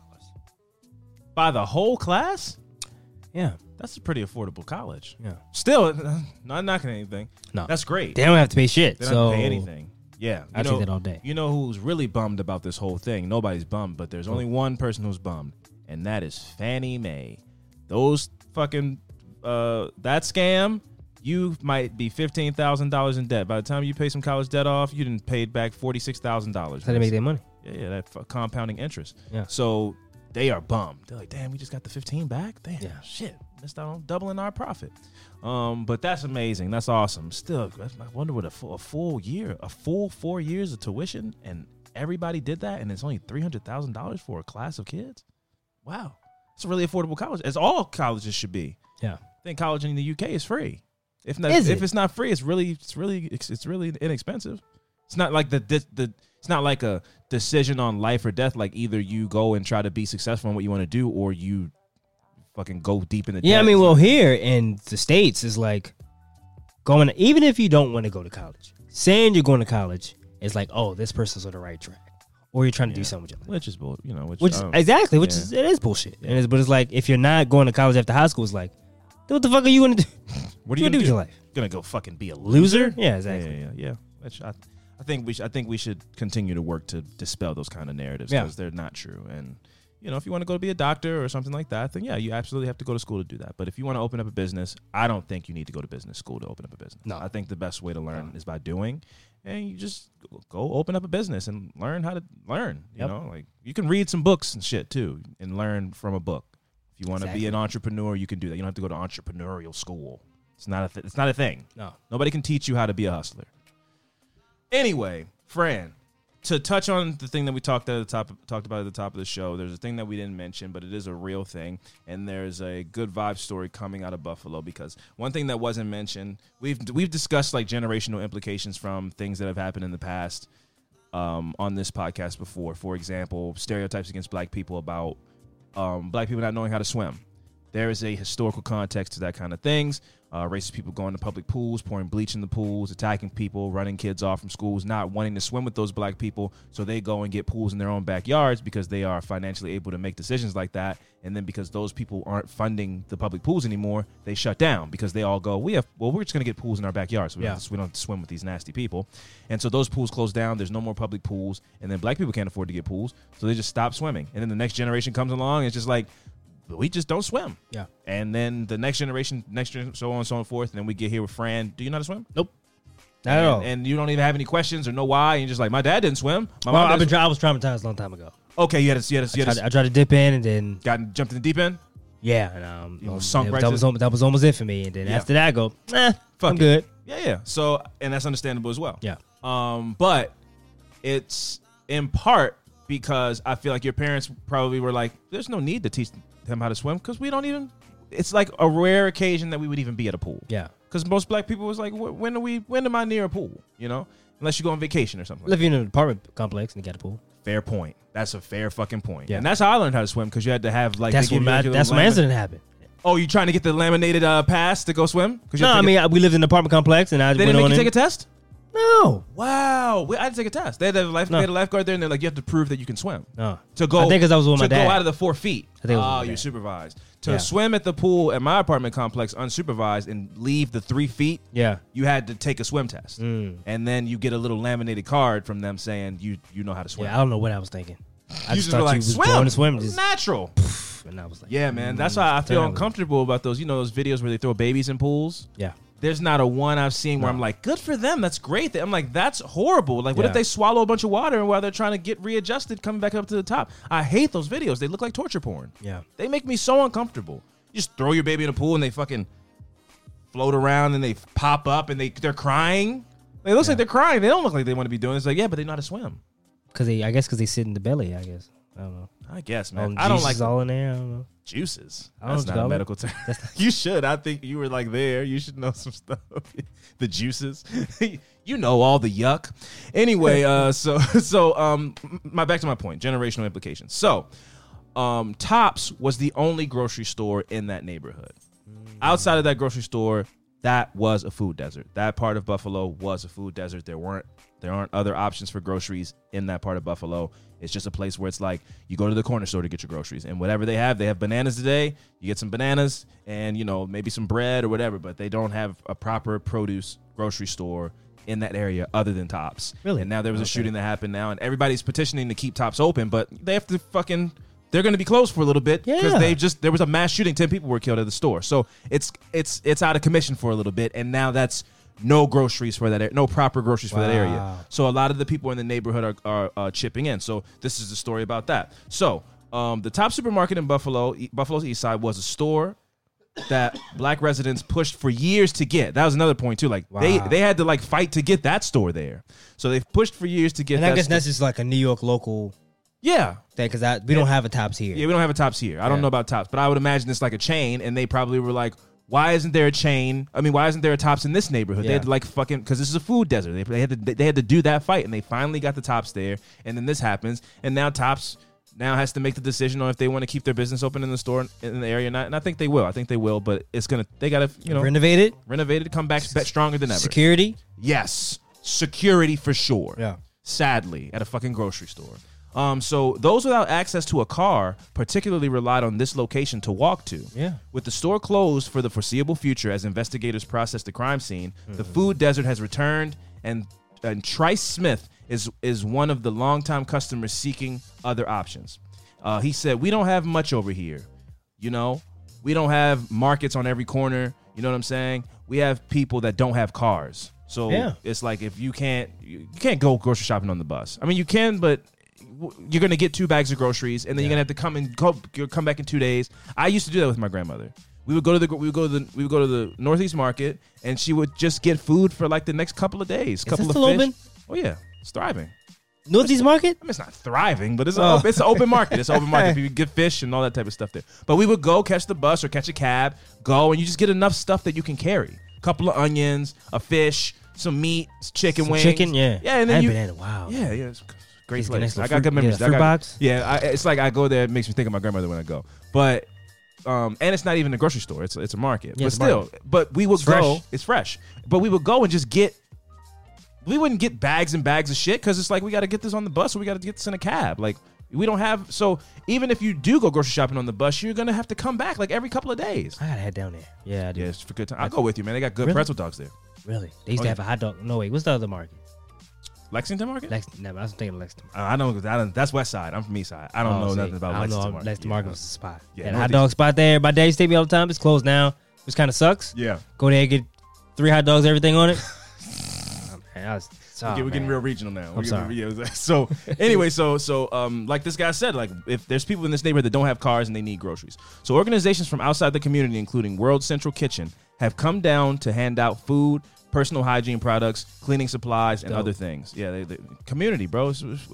By the whole class? Yeah. That's a pretty affordable college. Yeah. Still, not knocking anything. No. That's great. They don't have to pay shit. They don't have to pay anything. Yeah. I take that all day. You know who's really bummed about this whole thing? Nobody's bummed, but there's only one person who's bummed, and that is Fannie Mae. Those fucking, that scam, you might be $15,000 in debt. By the time you pay some college debt off, you done paid back $46,000. How they make their money? Yeah, that compounding interest. Yeah. So they are bummed. They're like, damn, we just got the 15 back? Damn, Yeah. shit. Missed out on doubling our profit. But that's amazing. That's awesome. Still, I wonder what a full 4 years of tuition, and everybody did that, and it's only $300,000 for a class of kids? Wow. It's a really affordable college, as all colleges should be. Yeah. I think college in the UK is free. If it's not free, it's really inexpensive. It's not like it's not like a decision on life or death. Like either you go and try to be successful in what you want to do, or you fucking go deep in the Yeah, debt. I mean, well, here in the States is like going, even if you don't want to go to college, saying you're going to college is like, oh, this person's on the right track, or you're trying to do something with your life. which is bull, Which is exactly, which is it is bullshit. And but it's like if you're not going to college after high school, it's like, what the fuck are you gonna do? What are you you gonna do with your life? life? Gonna go fucking be a Loser? loser? Yeah, exactly. Yeah. Which I think we should continue to work to dispel those kind of narratives Yeah. because they're not true. And if you want to go to be a doctor or something like that, then yeah, you absolutely have to go to school to do that. But if you want to open up a business, I don't think you need to go to business school to open up a business. No. I think the best way to learn is by doing, and you just go open up a business and learn how to learn. Yep. Like you can read some books and shit too, and learn from a book. If you want to be Exactly. an entrepreneur, you can do that. You don't have to go to entrepreneurial school. It's not a thing. No. Nobody can teach you how to be a hustler. Anyway, Fran, to touch on the thing that we talked about at the top of the show, there's a thing that we didn't mention, but it is a real thing, and there's a good vibe story coming out of Buffalo because one thing that wasn't mentioned, we've discussed like generational implications from things that have happened in the past on this podcast before. For example, stereotypes against black people about black people not knowing how to swim. There is a historical context to that kind of things. Racist people going to public pools, pouring bleach in the pools, attacking people, running kids off from schools, not wanting to swim with those black people, so they go and get pools in their own backyards because they are financially able to make decisions like that. And then because those people aren't funding the public pools anymore, they shut down because they all go, we're just going to get pools in our backyard, so we don't have to swim with these nasty people. And so those pools close down. There's no more public pools. And then black people can't afford to get pools, so they just stop swimming. And then the next generation comes along, and it's just like, we just don't swim. Yeah. And then the next generation, so on and so forth. And then we get here with Fran. Do you know how to swim? Nope. Not at all. And you don't even have any questions or know why. And you're just like, my dad didn't swim. I was traumatized a long time ago. Okay, I tried to dip in and then jumped in the deep end. Yeah, and that was almost it for me. And then after that, I go, I'm good. Yeah. So, and that's understandable as well. Yeah. But it's in part because I feel like your parents probably were like, there's no need to teach him how to swim because we don't even. It's like a rare occasion that we would even be at a pool. Yeah. Because most black people was like, when am I near a pool? You know, unless you go on vacation or something. Live in an apartment complex and you got a pool. Fair point. That's a fair fucking point. Yeah. And that's how I learned how to swim because you had to have like. That's when my incident happened. Oh, you trying to get the laminated pass to go swim? No, we lived in an apartment complex and I they didn't make you take a test. No. Wow. I had to take a test. They had a lifeguard there, and they're like, you have to prove that you can swim. No. To go. I think because I was with my dad. To go out of the 4 feet. I think it was you're supervised. To swim at the pool at my apartment complex unsupervised and leave the 3 feet. Yeah. You had to take a swim test, and then you get a little laminated card from them saying you know how to swim. Yeah, I don't know what I was thinking. I just thought like, you was going to swim. Just natural. And I was like, yeah, man. That's why I feel uncomfortable about those. You know those videos where they throw babies in pools. Yeah. There's not a one I've seen where I'm like, good for them. That's great. I'm like, that's horrible. Like, what if they swallow a bunch of water while they're trying to get readjusted, coming back up to the top? I hate those videos. They look like torture porn. Yeah. They make me so uncomfortable. You just throw your baby in a pool and they fucking float around and they pop up and they're crying. It looks like they're crying. They don't look like they want to be doing it. It's like, but they know how to swim. Because they sit in the belly, I guess. I don't know. I guess, man. I don't like all in there. I don't know. Juices. That's not a medical term. You should. I think you were like there. You should know some stuff. The juices. You know all the yuck. Anyway, back to my point. Generational implications. So, Tops was the only grocery store in that neighborhood. Outside of that grocery store, that was a food desert. That part of Buffalo was a food desert. There aren't other options for groceries in that part of Buffalo. It's just a place where it's like you go to the corner store to get your groceries, and whatever they have bananas today. You get some bananas and maybe some bread or whatever, but they don't have a proper produce grocery store in that area other than Tops. Really? And now there was a shooting that happened now, and everybody's petitioning to keep Tops open, but they have to they're going to be closed for a little bit because there was a mass shooting. 10 people were killed at the store, so it's out of commission for a little bit, and now that's. No groceries for that area. No proper groceries for that area. So a lot of the people in the neighborhood are chipping in. So this is the story about that. So the Top supermarket in Buffalo's East Side was a store that black residents pushed for years to get. That was another point too. Like they had to like fight to get that store there. So they've pushed for years to get. And I guess that's just like a New York local. Yeah. Thing because we don't have a Tops here. Yeah, we don't have a Tops here. I don't know about Tops, but I would imagine it's like a chain, and they probably were like. Why isn't there a chain? I mean, why isn't there a Tops in this neighborhood? Yeah. They had to like fucking because this is a food desert. They had to do that fight, and they finally got the Tops there. And then this happens, and now Tops has to make the decision on if they want to keep their business open in the store in the area or not. And I think they will. But they got to renovate it, come back stronger than ever. Security, yes, security for sure. Yeah, sadly, at a fucking grocery store. So those without access to a car particularly relied on this location to walk to. Yeah. With the store closed for the foreseeable future as investigators process the crime scene, the food desert has returned, and Trice Smith is one of the longtime customers seeking other options. He said, "We don't have much over here. We don't have markets on every corner. You know what I'm saying? We have people that don't have cars. So it's like if you can't go grocery shopping on the bus. I mean, you can, but." You're gonna get 2 bags of groceries, and then you're gonna have to come back in 2 days. I used to do that with my grandmother. We would go to the Northeast Market, and she would just get food for like the next couple of days. Is that still open? Oh yeah, it's thriving. Northeast Market? I mean, it's not thriving, but it's an open market. It's an open market. You get fish and all that type of stuff there. But we would go catch the bus or catch a cab, and you just get enough stuff that you can carry. A couple of onions, a fish, some meat, chicken wings. Chicken, yeah. Yeah, and then Yeah. It's great place. I got good memories. Fruit box? Yeah, it's like I go there. It makes me think of my grandmother when I go. But and it's not even a grocery store. It's a market. Yeah, but it's a still, market. but we would It's go. fresh. It's fresh. But we would go and just get. We wouldn't get bags and bags of shit because it's like we got to get this on the bus or we got to get this in a cab. Like we don't have. So even if you do go grocery shopping on the bus, you're gonna have to come back like every couple of days. I gotta head down there. Yeah, I do. Yeah, it's for good time. I'll go with you, man. They got good Really? pretzel dogs there. Really? They used to have a hot dog. No, wait. What's the other market? Lexington Market? No, I was thinking Lexington. I know that's West Side. I'm from East Side. I don't know see, nothing about I don't Lexington know. Market. Lexington Market was the spot. Yeah, Yeah, the hot Northeast. dog spot there. My dad used to take me all the time. It's closed now, which kind of sucks. Yeah. Go there, get 3 hot dogs, everything on it. We're getting real regional now. I'm sorry. So anyway, so like this guy said, like if there's people in this neighborhood that don't have cars and they need groceries, so organizations from outside the community, including World Central Kitchen, have come down to hand out food, personal hygiene products, cleaning supplies, and Dope. other things. Yeah, they community, bro.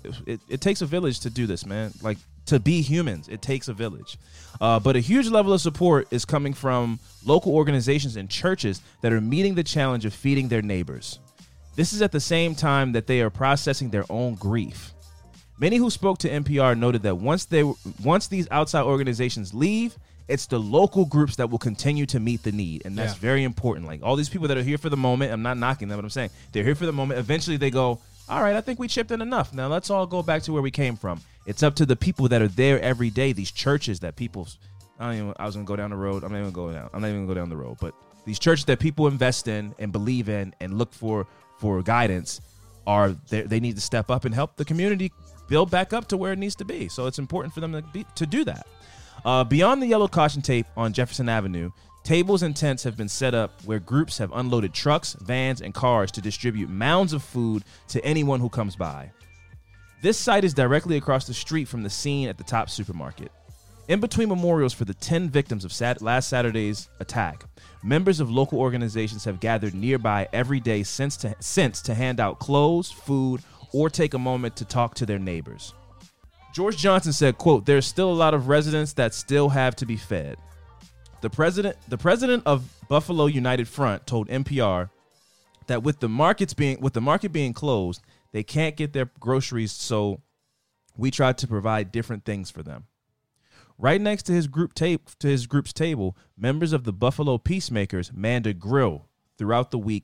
It takes a village to do this, man. Like to be humans, it takes a village. But a huge level of support is coming from local organizations and churches that are meeting the challenge of feeding their neighbors. This is at the same time that they are processing their own grief. Many who spoke to NPR noted that once these outside organizations leave, it's the local groups that will continue to meet the need, and that's very important. Like all these people that are here for the moment, I'm not knocking them, but I'm saying they're here for the moment. Eventually they go, all right, I think we chipped in enough. Now let's all go back to where we came from. It's up to the people that are there every day, these churches that people, I was going to go down the road. I'm not even going to go down the road, but these churches that people invest in and believe in and look for guidance they need to step up and help the community build back up to where it needs to be. So it's important for them to do that. Beyond the yellow caution tape on Jefferson Avenue, tables and tents have been set up where groups have unloaded trucks, vans, and cars to distribute mounds of food to anyone who comes by. This site is directly across the street from the scene at the Top Supermarket. In between memorials for the 10 victims of last Saturday's attack, members of local organizations have gathered nearby every day since to hand out clothes, food, or take a moment to talk to their neighbors. George Johnson said, quote, "There's still a lot of residents that still have to be fed." The president of Buffalo United Front told NPR that with the market being closed, they can't get their groceries, so we tried to provide different things for them. Right next to his group's table, members of the Buffalo Peacemakers manned a grill throughout the week,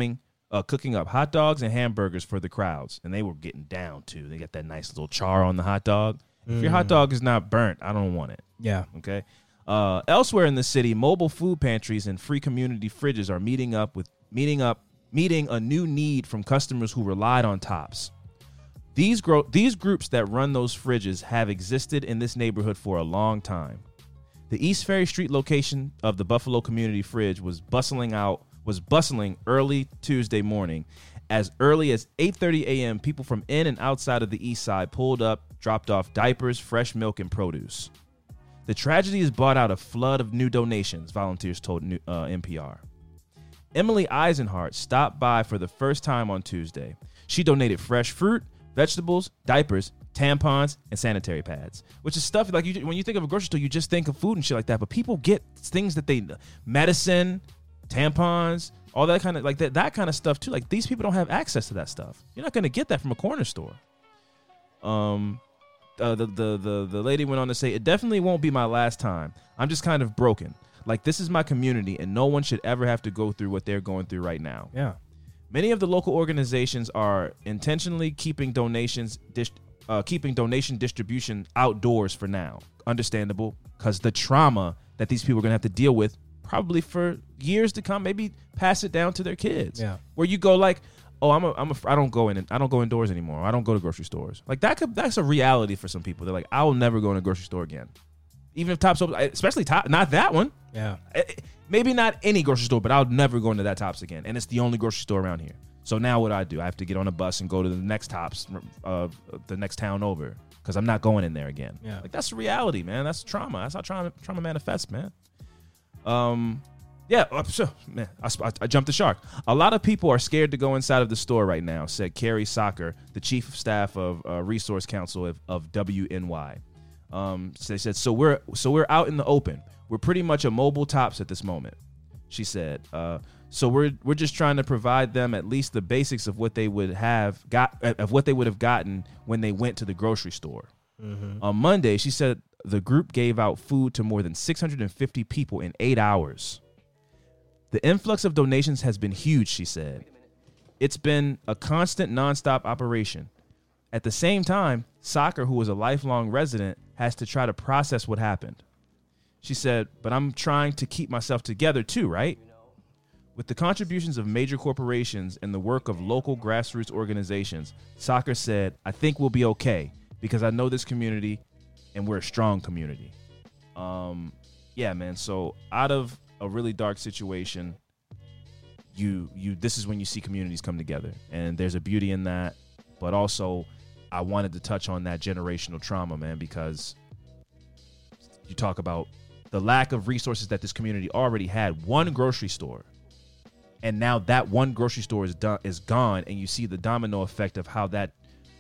cooking up hot dogs and hamburgers for the crowds, and they were getting down too. They got that nice little char on the hot dog. If your hot dog is not burnt, I don't want it. Yeah. Okay. Elsewhere in the city, mobile food pantries and free community fridges are meeting a new need from customers who relied on Tops. These groups that run those fridges have existed in this neighborhood for a long time. The East Ferry Street location of the Buffalo Community Fridge was bustling early Tuesday morning. As early as 8:30 a.m., people from in and outside of the East Side pulled up, dropped off diapers, fresh milk, and produce. The tragedy has brought out a flood of new donations, volunteers told NPR. Emily Eisenhart stopped by for the first time on Tuesday. She donated fresh fruit, vegetables, diapers, tampons, and sanitary pads, which is stuff like when you think of a grocery store, you just think of food and shit like that. But people get things that medicine, tampons, all that kind of like that kind of stuff too. Like these people don't have access to that stuff. You're not going to get that from a corner store. The lady went on to say, "It definitely won't be my last time. I'm just kind of broken. Like this is my community, and no one should ever have to go through what they're going through right now." Yeah. Many of the local organizations are intentionally keeping donation distribution outdoors for now. Understandable, because the trauma that these people are going to have to deal with probably for years to come, maybe pass it down to their kids. Yeah. Where you go like, "Oh, I don't go indoors anymore. I don't go to grocery stores." Like that's a reality for some people. They're like, "I will never go in a grocery store again." Even if Tops open, especially Top, not that one. Yeah. Maybe not any grocery store, but I'll never go into that Tops again. And it's the only grocery store around here. So now what do? I have to get on a bus and go to the next Tops, the next town over, because I'm not going in there again. Yeah. Like that's reality, man. That's trauma. That's how trauma manifests, man. Yeah. So, man, I jumped the shark. A lot of people are scared to go inside of the store right now, said Carrie Socker, the chief of staff of Resource Council of WNY. So they said, so we're out in the open. We're pretty much a mobile Tops at this moment, she said. So we're just trying to provide them at least the basics of what they would have gotten when they went to the grocery store. Mm-hmm. On Monday, she said the group gave out food to more than 650 people in 8 hours. The influx of donations has been huge, she said. It's been a constant, nonstop operation. At the same time, Soccer, who was a lifelong resident, has to try to process what happened. She said, but I'm trying to keep myself together too, right? With the contributions of major corporations and the work of local grassroots organizations, Soccer said, I think we'll be okay because I know this community and we're a strong community. Yeah, man. So out of a really dark situation, this is when you see communities come together, and there's a beauty in that. But also, I wanted to touch on that generational trauma, man, because you talk about the lack of resources that this community already had. One grocery store. And now that one grocery store is gone, and you see the domino effect of how that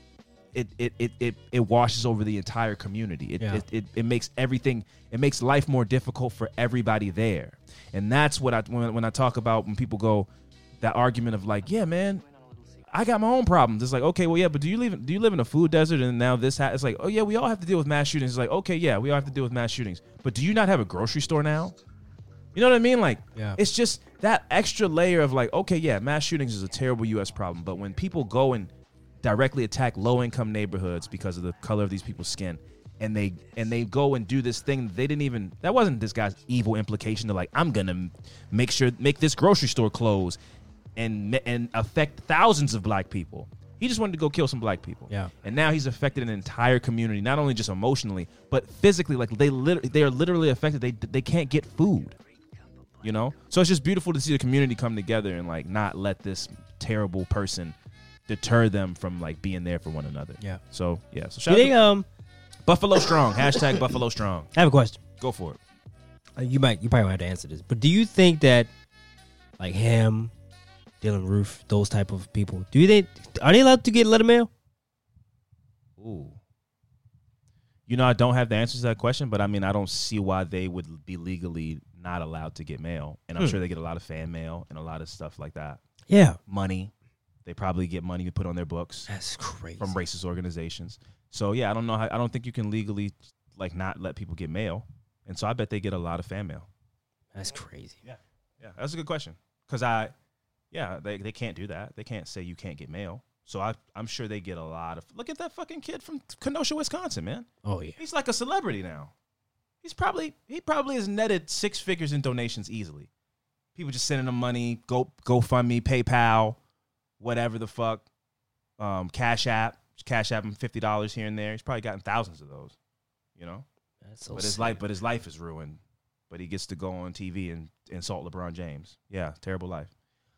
it washes over the entire community. It makes everything, it makes life more difficult for everybody there. And that's what when I talk about, when people go that argument of like, yeah, man, I got my own problems. It's like, okay, well, yeah, but do you live in a food desert? And now it's like, oh yeah, we all have to deal with mass shootings. It's like, okay, yeah, we all have to deal with mass shootings. But do you not have a grocery store now? You know what I mean? Like, It's just that extra layer of like, okay, yeah, mass shootings is a terrible U.S. problem. But when people go and directly attack low-income neighborhoods because of the color of these people's skin, and they go and do this thing, that wasn't this guy's evil implication to like, I'm going to make this grocery store close and affect thousands of black people. He just wanted to go kill some black people. Yeah. And now he's affected an entire community, not only just emotionally, but physically. Like they are literally affected. They can't get food. You know? So it's just beautiful to see the community come together and like not let this terrible person deter them from like being there for one another. Yeah. So yeah. So shout out to Buffalo Strong. # Buffalo Strong. I have a question. Go for it. You probably won't have to answer this, but do you think that like him, Dylan Roof, those type of people, are they allowed to get letter mail? Ooh. You know, I don't have the answers to that question, but I mean, I don't see why they would be legally not allowed to get mail. And I'm sure they get a lot of fan mail and a lot of stuff like that. Yeah. Money. They probably get money to put on their books. That's crazy. From racist organizations. So yeah, I don't think you can legally like not let people get mail. And so I bet they get a lot of fan mail. That's crazy. Yeah. Yeah. That's a good question. Because they can't do that. They can't say you can't get mail. So I'm sure they get a lot of. Look at that fucking kid from Kenosha, Wisconsin, man. Oh yeah, he's like a celebrity now. He probably has netted 6 figures in donations easily. People just sending him money, GoFundMe, PayPal, whatever the fuck, Cash App him $50 here and there. He's probably gotten thousands of those. You know, that's so. But his life is ruined. But he gets to go on TV and insult LeBron James. Yeah, terrible life.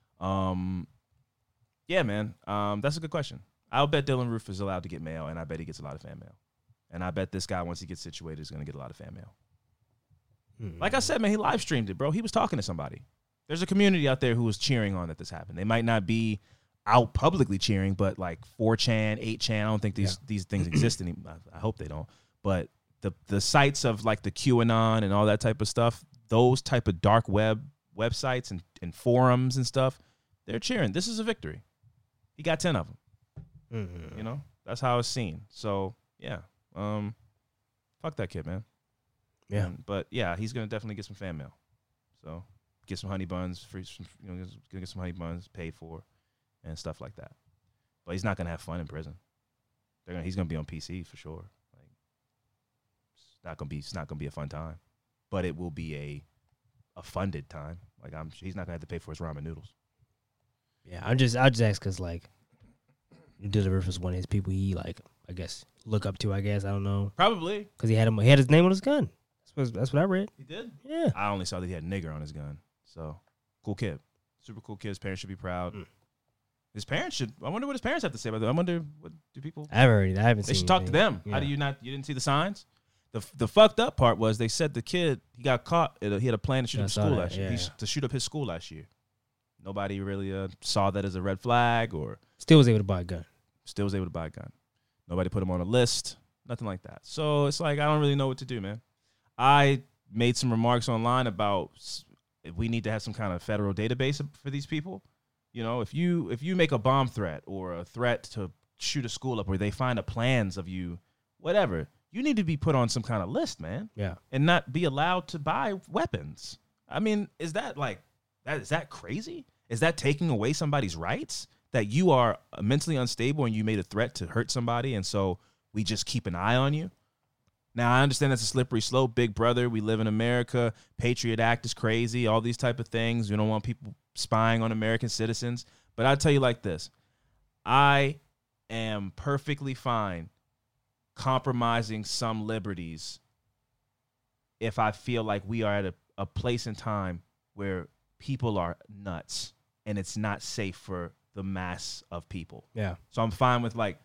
Yeah, man. That's a good question. I'll bet Dylan Roof is allowed to get mail, and I bet he gets a lot of fan mail. And I bet this guy, once he gets situated, is going to get a lot of fan mail. Like I said, man, he live streamed it, bro. He was talking to somebody. There's a community out there who was cheering on that this happened. They might not be out publicly cheering, but like 4chan, 8chan, I don't think these things exist anymore. I hope they don't. But the sites of like the QAnon and all that type of stuff, those type of dark websites and forums and stuff, they're cheering. This is a victory. He got 10 of them. You know, that's how it's seen. So yeah, fuck that kid, man. Yeah, but yeah, he's gonna definitely get some fan mail. So get some honey buns, gonna get some honey buns paid for, and stuff like that. But he's not gonna have fun in prison. He's gonna be on PC for sure. Like it's not gonna be a fun time, but it will be a funded time. Like he's not gonna have to pay for his ramen noodles. Yeah, I just ask because like Dylan Roof was one of his people he like, I guess, look up to. I guess I don't know. Probably because he had his name on his gun. That's what I read. He did? Yeah. I only saw that he had nigger on his gun. So cool kid, super cool kid. His parents should be proud. His parents should. I wonder what his parents have to say about that. I wonder what do people. I haven't seen. They should talk to them. Yeah. How do you not? You didn't see the signs? The fucked up part was they said the kid he got caught. He had a plan to shoot up school last year. To shoot up his school last year. Nobody really saw that as a red flag or. Still was able to buy a gun. Nobody put him on a list. Nothing like that. So it's like I don't really know what to do, man. I made some remarks online about if we need to have some kind of federal database for these people. You know, if you make a bomb threat or a threat to shoot a school up where they find the plans of you, whatever, you need to be put on some kind of list, man. Yeah. And not be allowed to buy weapons. I mean, is that crazy? Is that taking away somebody's rights? That you are mentally unstable and you made a threat to hurt somebody, and so we just keep an eye on you? Now, I understand that's a slippery slope. Big brother, we live in America. Patriot Act is crazy. All these type of things. We don't want people spying on American citizens. But I'll tell you like this. I am perfectly fine compromising some liberties if I feel like we are at a place in time where people are nuts and it's not safe for the mass of people. Yeah. So I'm fine with like,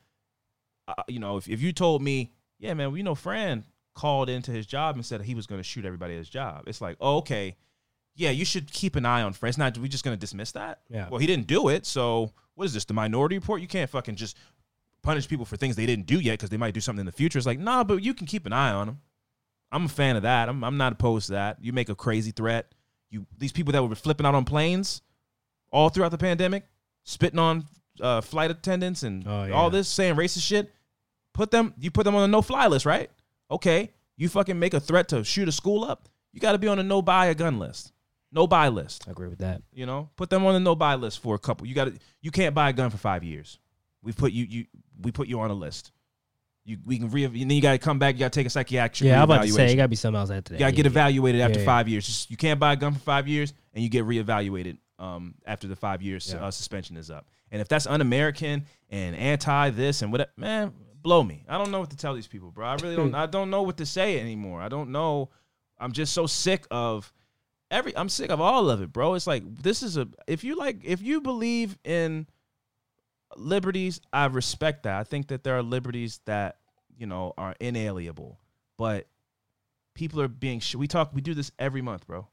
if you told me, yeah, man, Fran called into his job and said he was going to shoot everybody at his job. It's like, oh, okay. Yeah, you should keep an eye on Fran. It's not, we just going to dismiss that? Yeah. Well, he didn't do it, so what is this, the Minority Report? You can't fucking just punish people for things they didn't do yet because they might do something in the future. It's like, nah, but you can keep an eye on them. I'm a fan of that. I'm not opposed to that. You make a crazy threat. These people that were flipping out on planes all throughout the pandemic, spitting on flight attendants and all this, saying racist shit, you put them on a no-fly list, right? Okay, you fucking make a threat to shoot a school up, you got to be on a no-buy a gun list. No-buy list. I agree with that. Put them on the no-buy list for a couple. You can't buy a gun for 5 years. We put you on a list. We can then you got to come back. You got to take a psychiatric. Yeah, I'm about to say it got to be something else after that. You got to get evaluated after 5 years. You can't buy a gun for 5 years, and you get reevaluated after the 5 years suspension is up. And if that's un-American and anti this and whatever, man, blow me. I don't know what to tell these people, bro. I really don't. I don't know what to say anymore. I don't know. I'm just so sick of I'm sick of all of it, bro. It's like if you believe in liberties, I respect that. I think that there are liberties that, are inalienable, but people are being we do this every month, bro.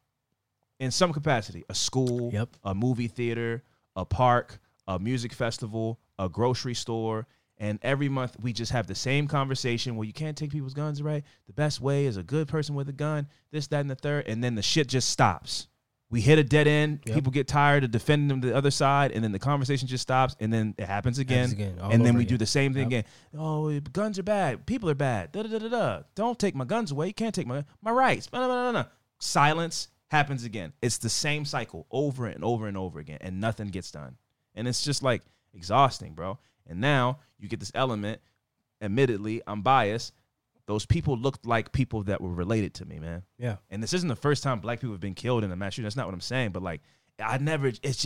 In some capacity, a school, a movie theater, a park, a music festival, a grocery store, and every month we just have the same conversation. Well, you can't take people's guns, right? The best way is a good person with a gun, this, that, and the third, and then the shit just stops. We hit a dead end. People get tired of defending them to the other side, and then the conversation just stops, and then it happens again. And then we do the same thing again. Oh, guns are bad. People are bad. Da-da-da-da-da. Don't take my guns away. You can't take my rights. Blah-da-da-da-da. Silence happens again. It's the same cycle over and over and over again, and nothing gets done. And it's just like exhausting, bro. And now you get this element. Admittedly, I'm biased. Those people looked like people that were related to me, man. Yeah. And this isn't the first time black people have been killed in a mass shooting. That's not what I'm saying. But like, this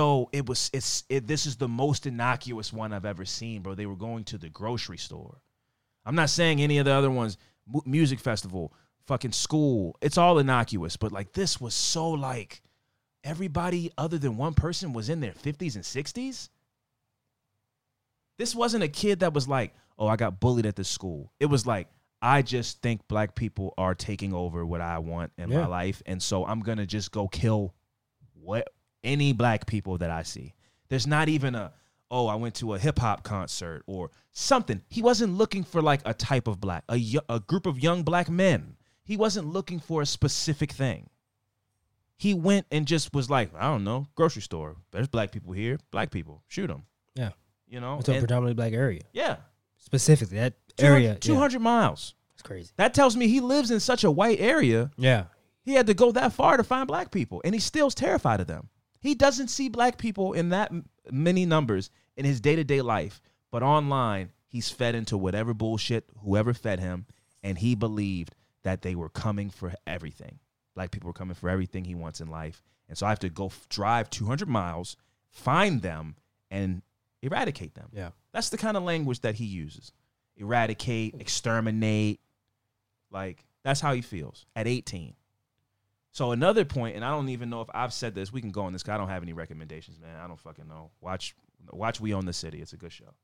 is the most innocuous one I've ever seen, bro. They were going to the grocery store. I'm not saying any of the other ones, music festival, fucking school. It's all innocuous. But like, this was so like everybody other than one person was in their 50s and 60s. This wasn't a kid that was like, oh, I got bullied at this school. It was like, I just think black people are taking over what I want in my life. And so I'm going to just go kill any black people that I see. There's not even I went to a hip hop concert or something. He wasn't looking for like a type of black, a group of young black men. He wasn't looking for a specific thing. He went and just was like, I don't know, grocery store. There's black people here. Black people, shoot them. Yeah. It's a predominantly black area. Yeah. Specifically, that area. 200 miles. It's crazy. That tells me he lives in such a white area. Yeah. He had to go that far to find black people, and he still's terrified of them. He doesn't see black people in that many numbers in his day-to-day life, but online, he's fed into whatever bullshit, whoever fed him, and he believed that they were coming for everything. Black people were coming for everything he wants in life, and so I have to go drive 200 miles, find them, and eradicate them. Yeah. That's the kind of language that he uses. Eradicate, exterminate. Like, that's how he feels at 18. So another point, and I don't even know if I've said this. We can go on this, because I don't have any recommendations, man. I don't fucking know. Watch We Own the City. It's a good show.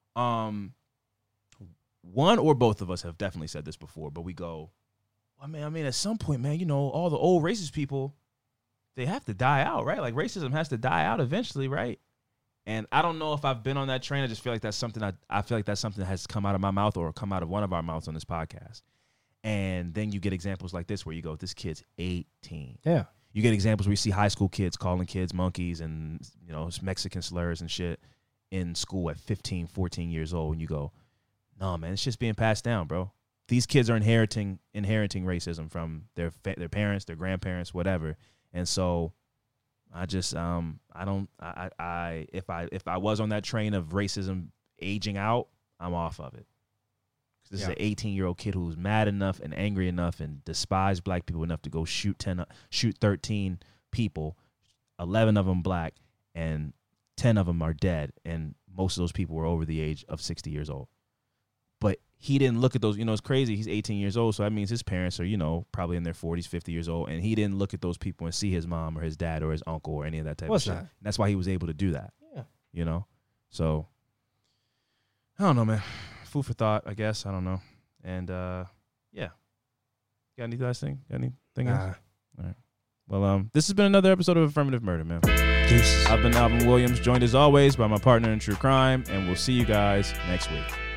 One or both of us have definitely said this before, but we go, well, man, I mean, at some point, man, all the old racist people, they have to die out, right? Like, racism has to die out eventually, right? And I don't know if I've been on that train. I just feel like that's something I feel like that's something that has come out of my mouth or come out of one of our mouths on this podcast. And then you get examples like this where you go, this kid's 18. Yeah. You get examples where you see high school kids calling kids monkeys and, Mexican slurs and shit in school at 15, 14 years old. And you go, no, man, it's just being passed down, bro. these kids are inheriting racism from their parents, their grandparents, whatever. And so I just if I was on that train of racism aging out, I'm off of it. This is an 18-year-old kid who's mad enough and angry enough and despised black people enough to go shoot 13 people, 11 of them black, and 10 of them are dead, and most of those people were over the age of 60 years old. But he didn't look at those, it's crazy. He's 18 years old, so that means his parents are, probably in their 40s, 50 years old, and he didn't look at those people and see his mom or his dad or his uncle or any of that type of shit. Not? And that's why he was able to do that. Yeah. So, I don't know, man. Food for thought, I guess. I don't know. And, yeah. Got any last thing? Got anything else? All right. Well, this has been another episode of Affirmative Murder, man. Deuces. I've been Alvin Williams, joined as always by my partner in true crime, and we'll see you guys next week.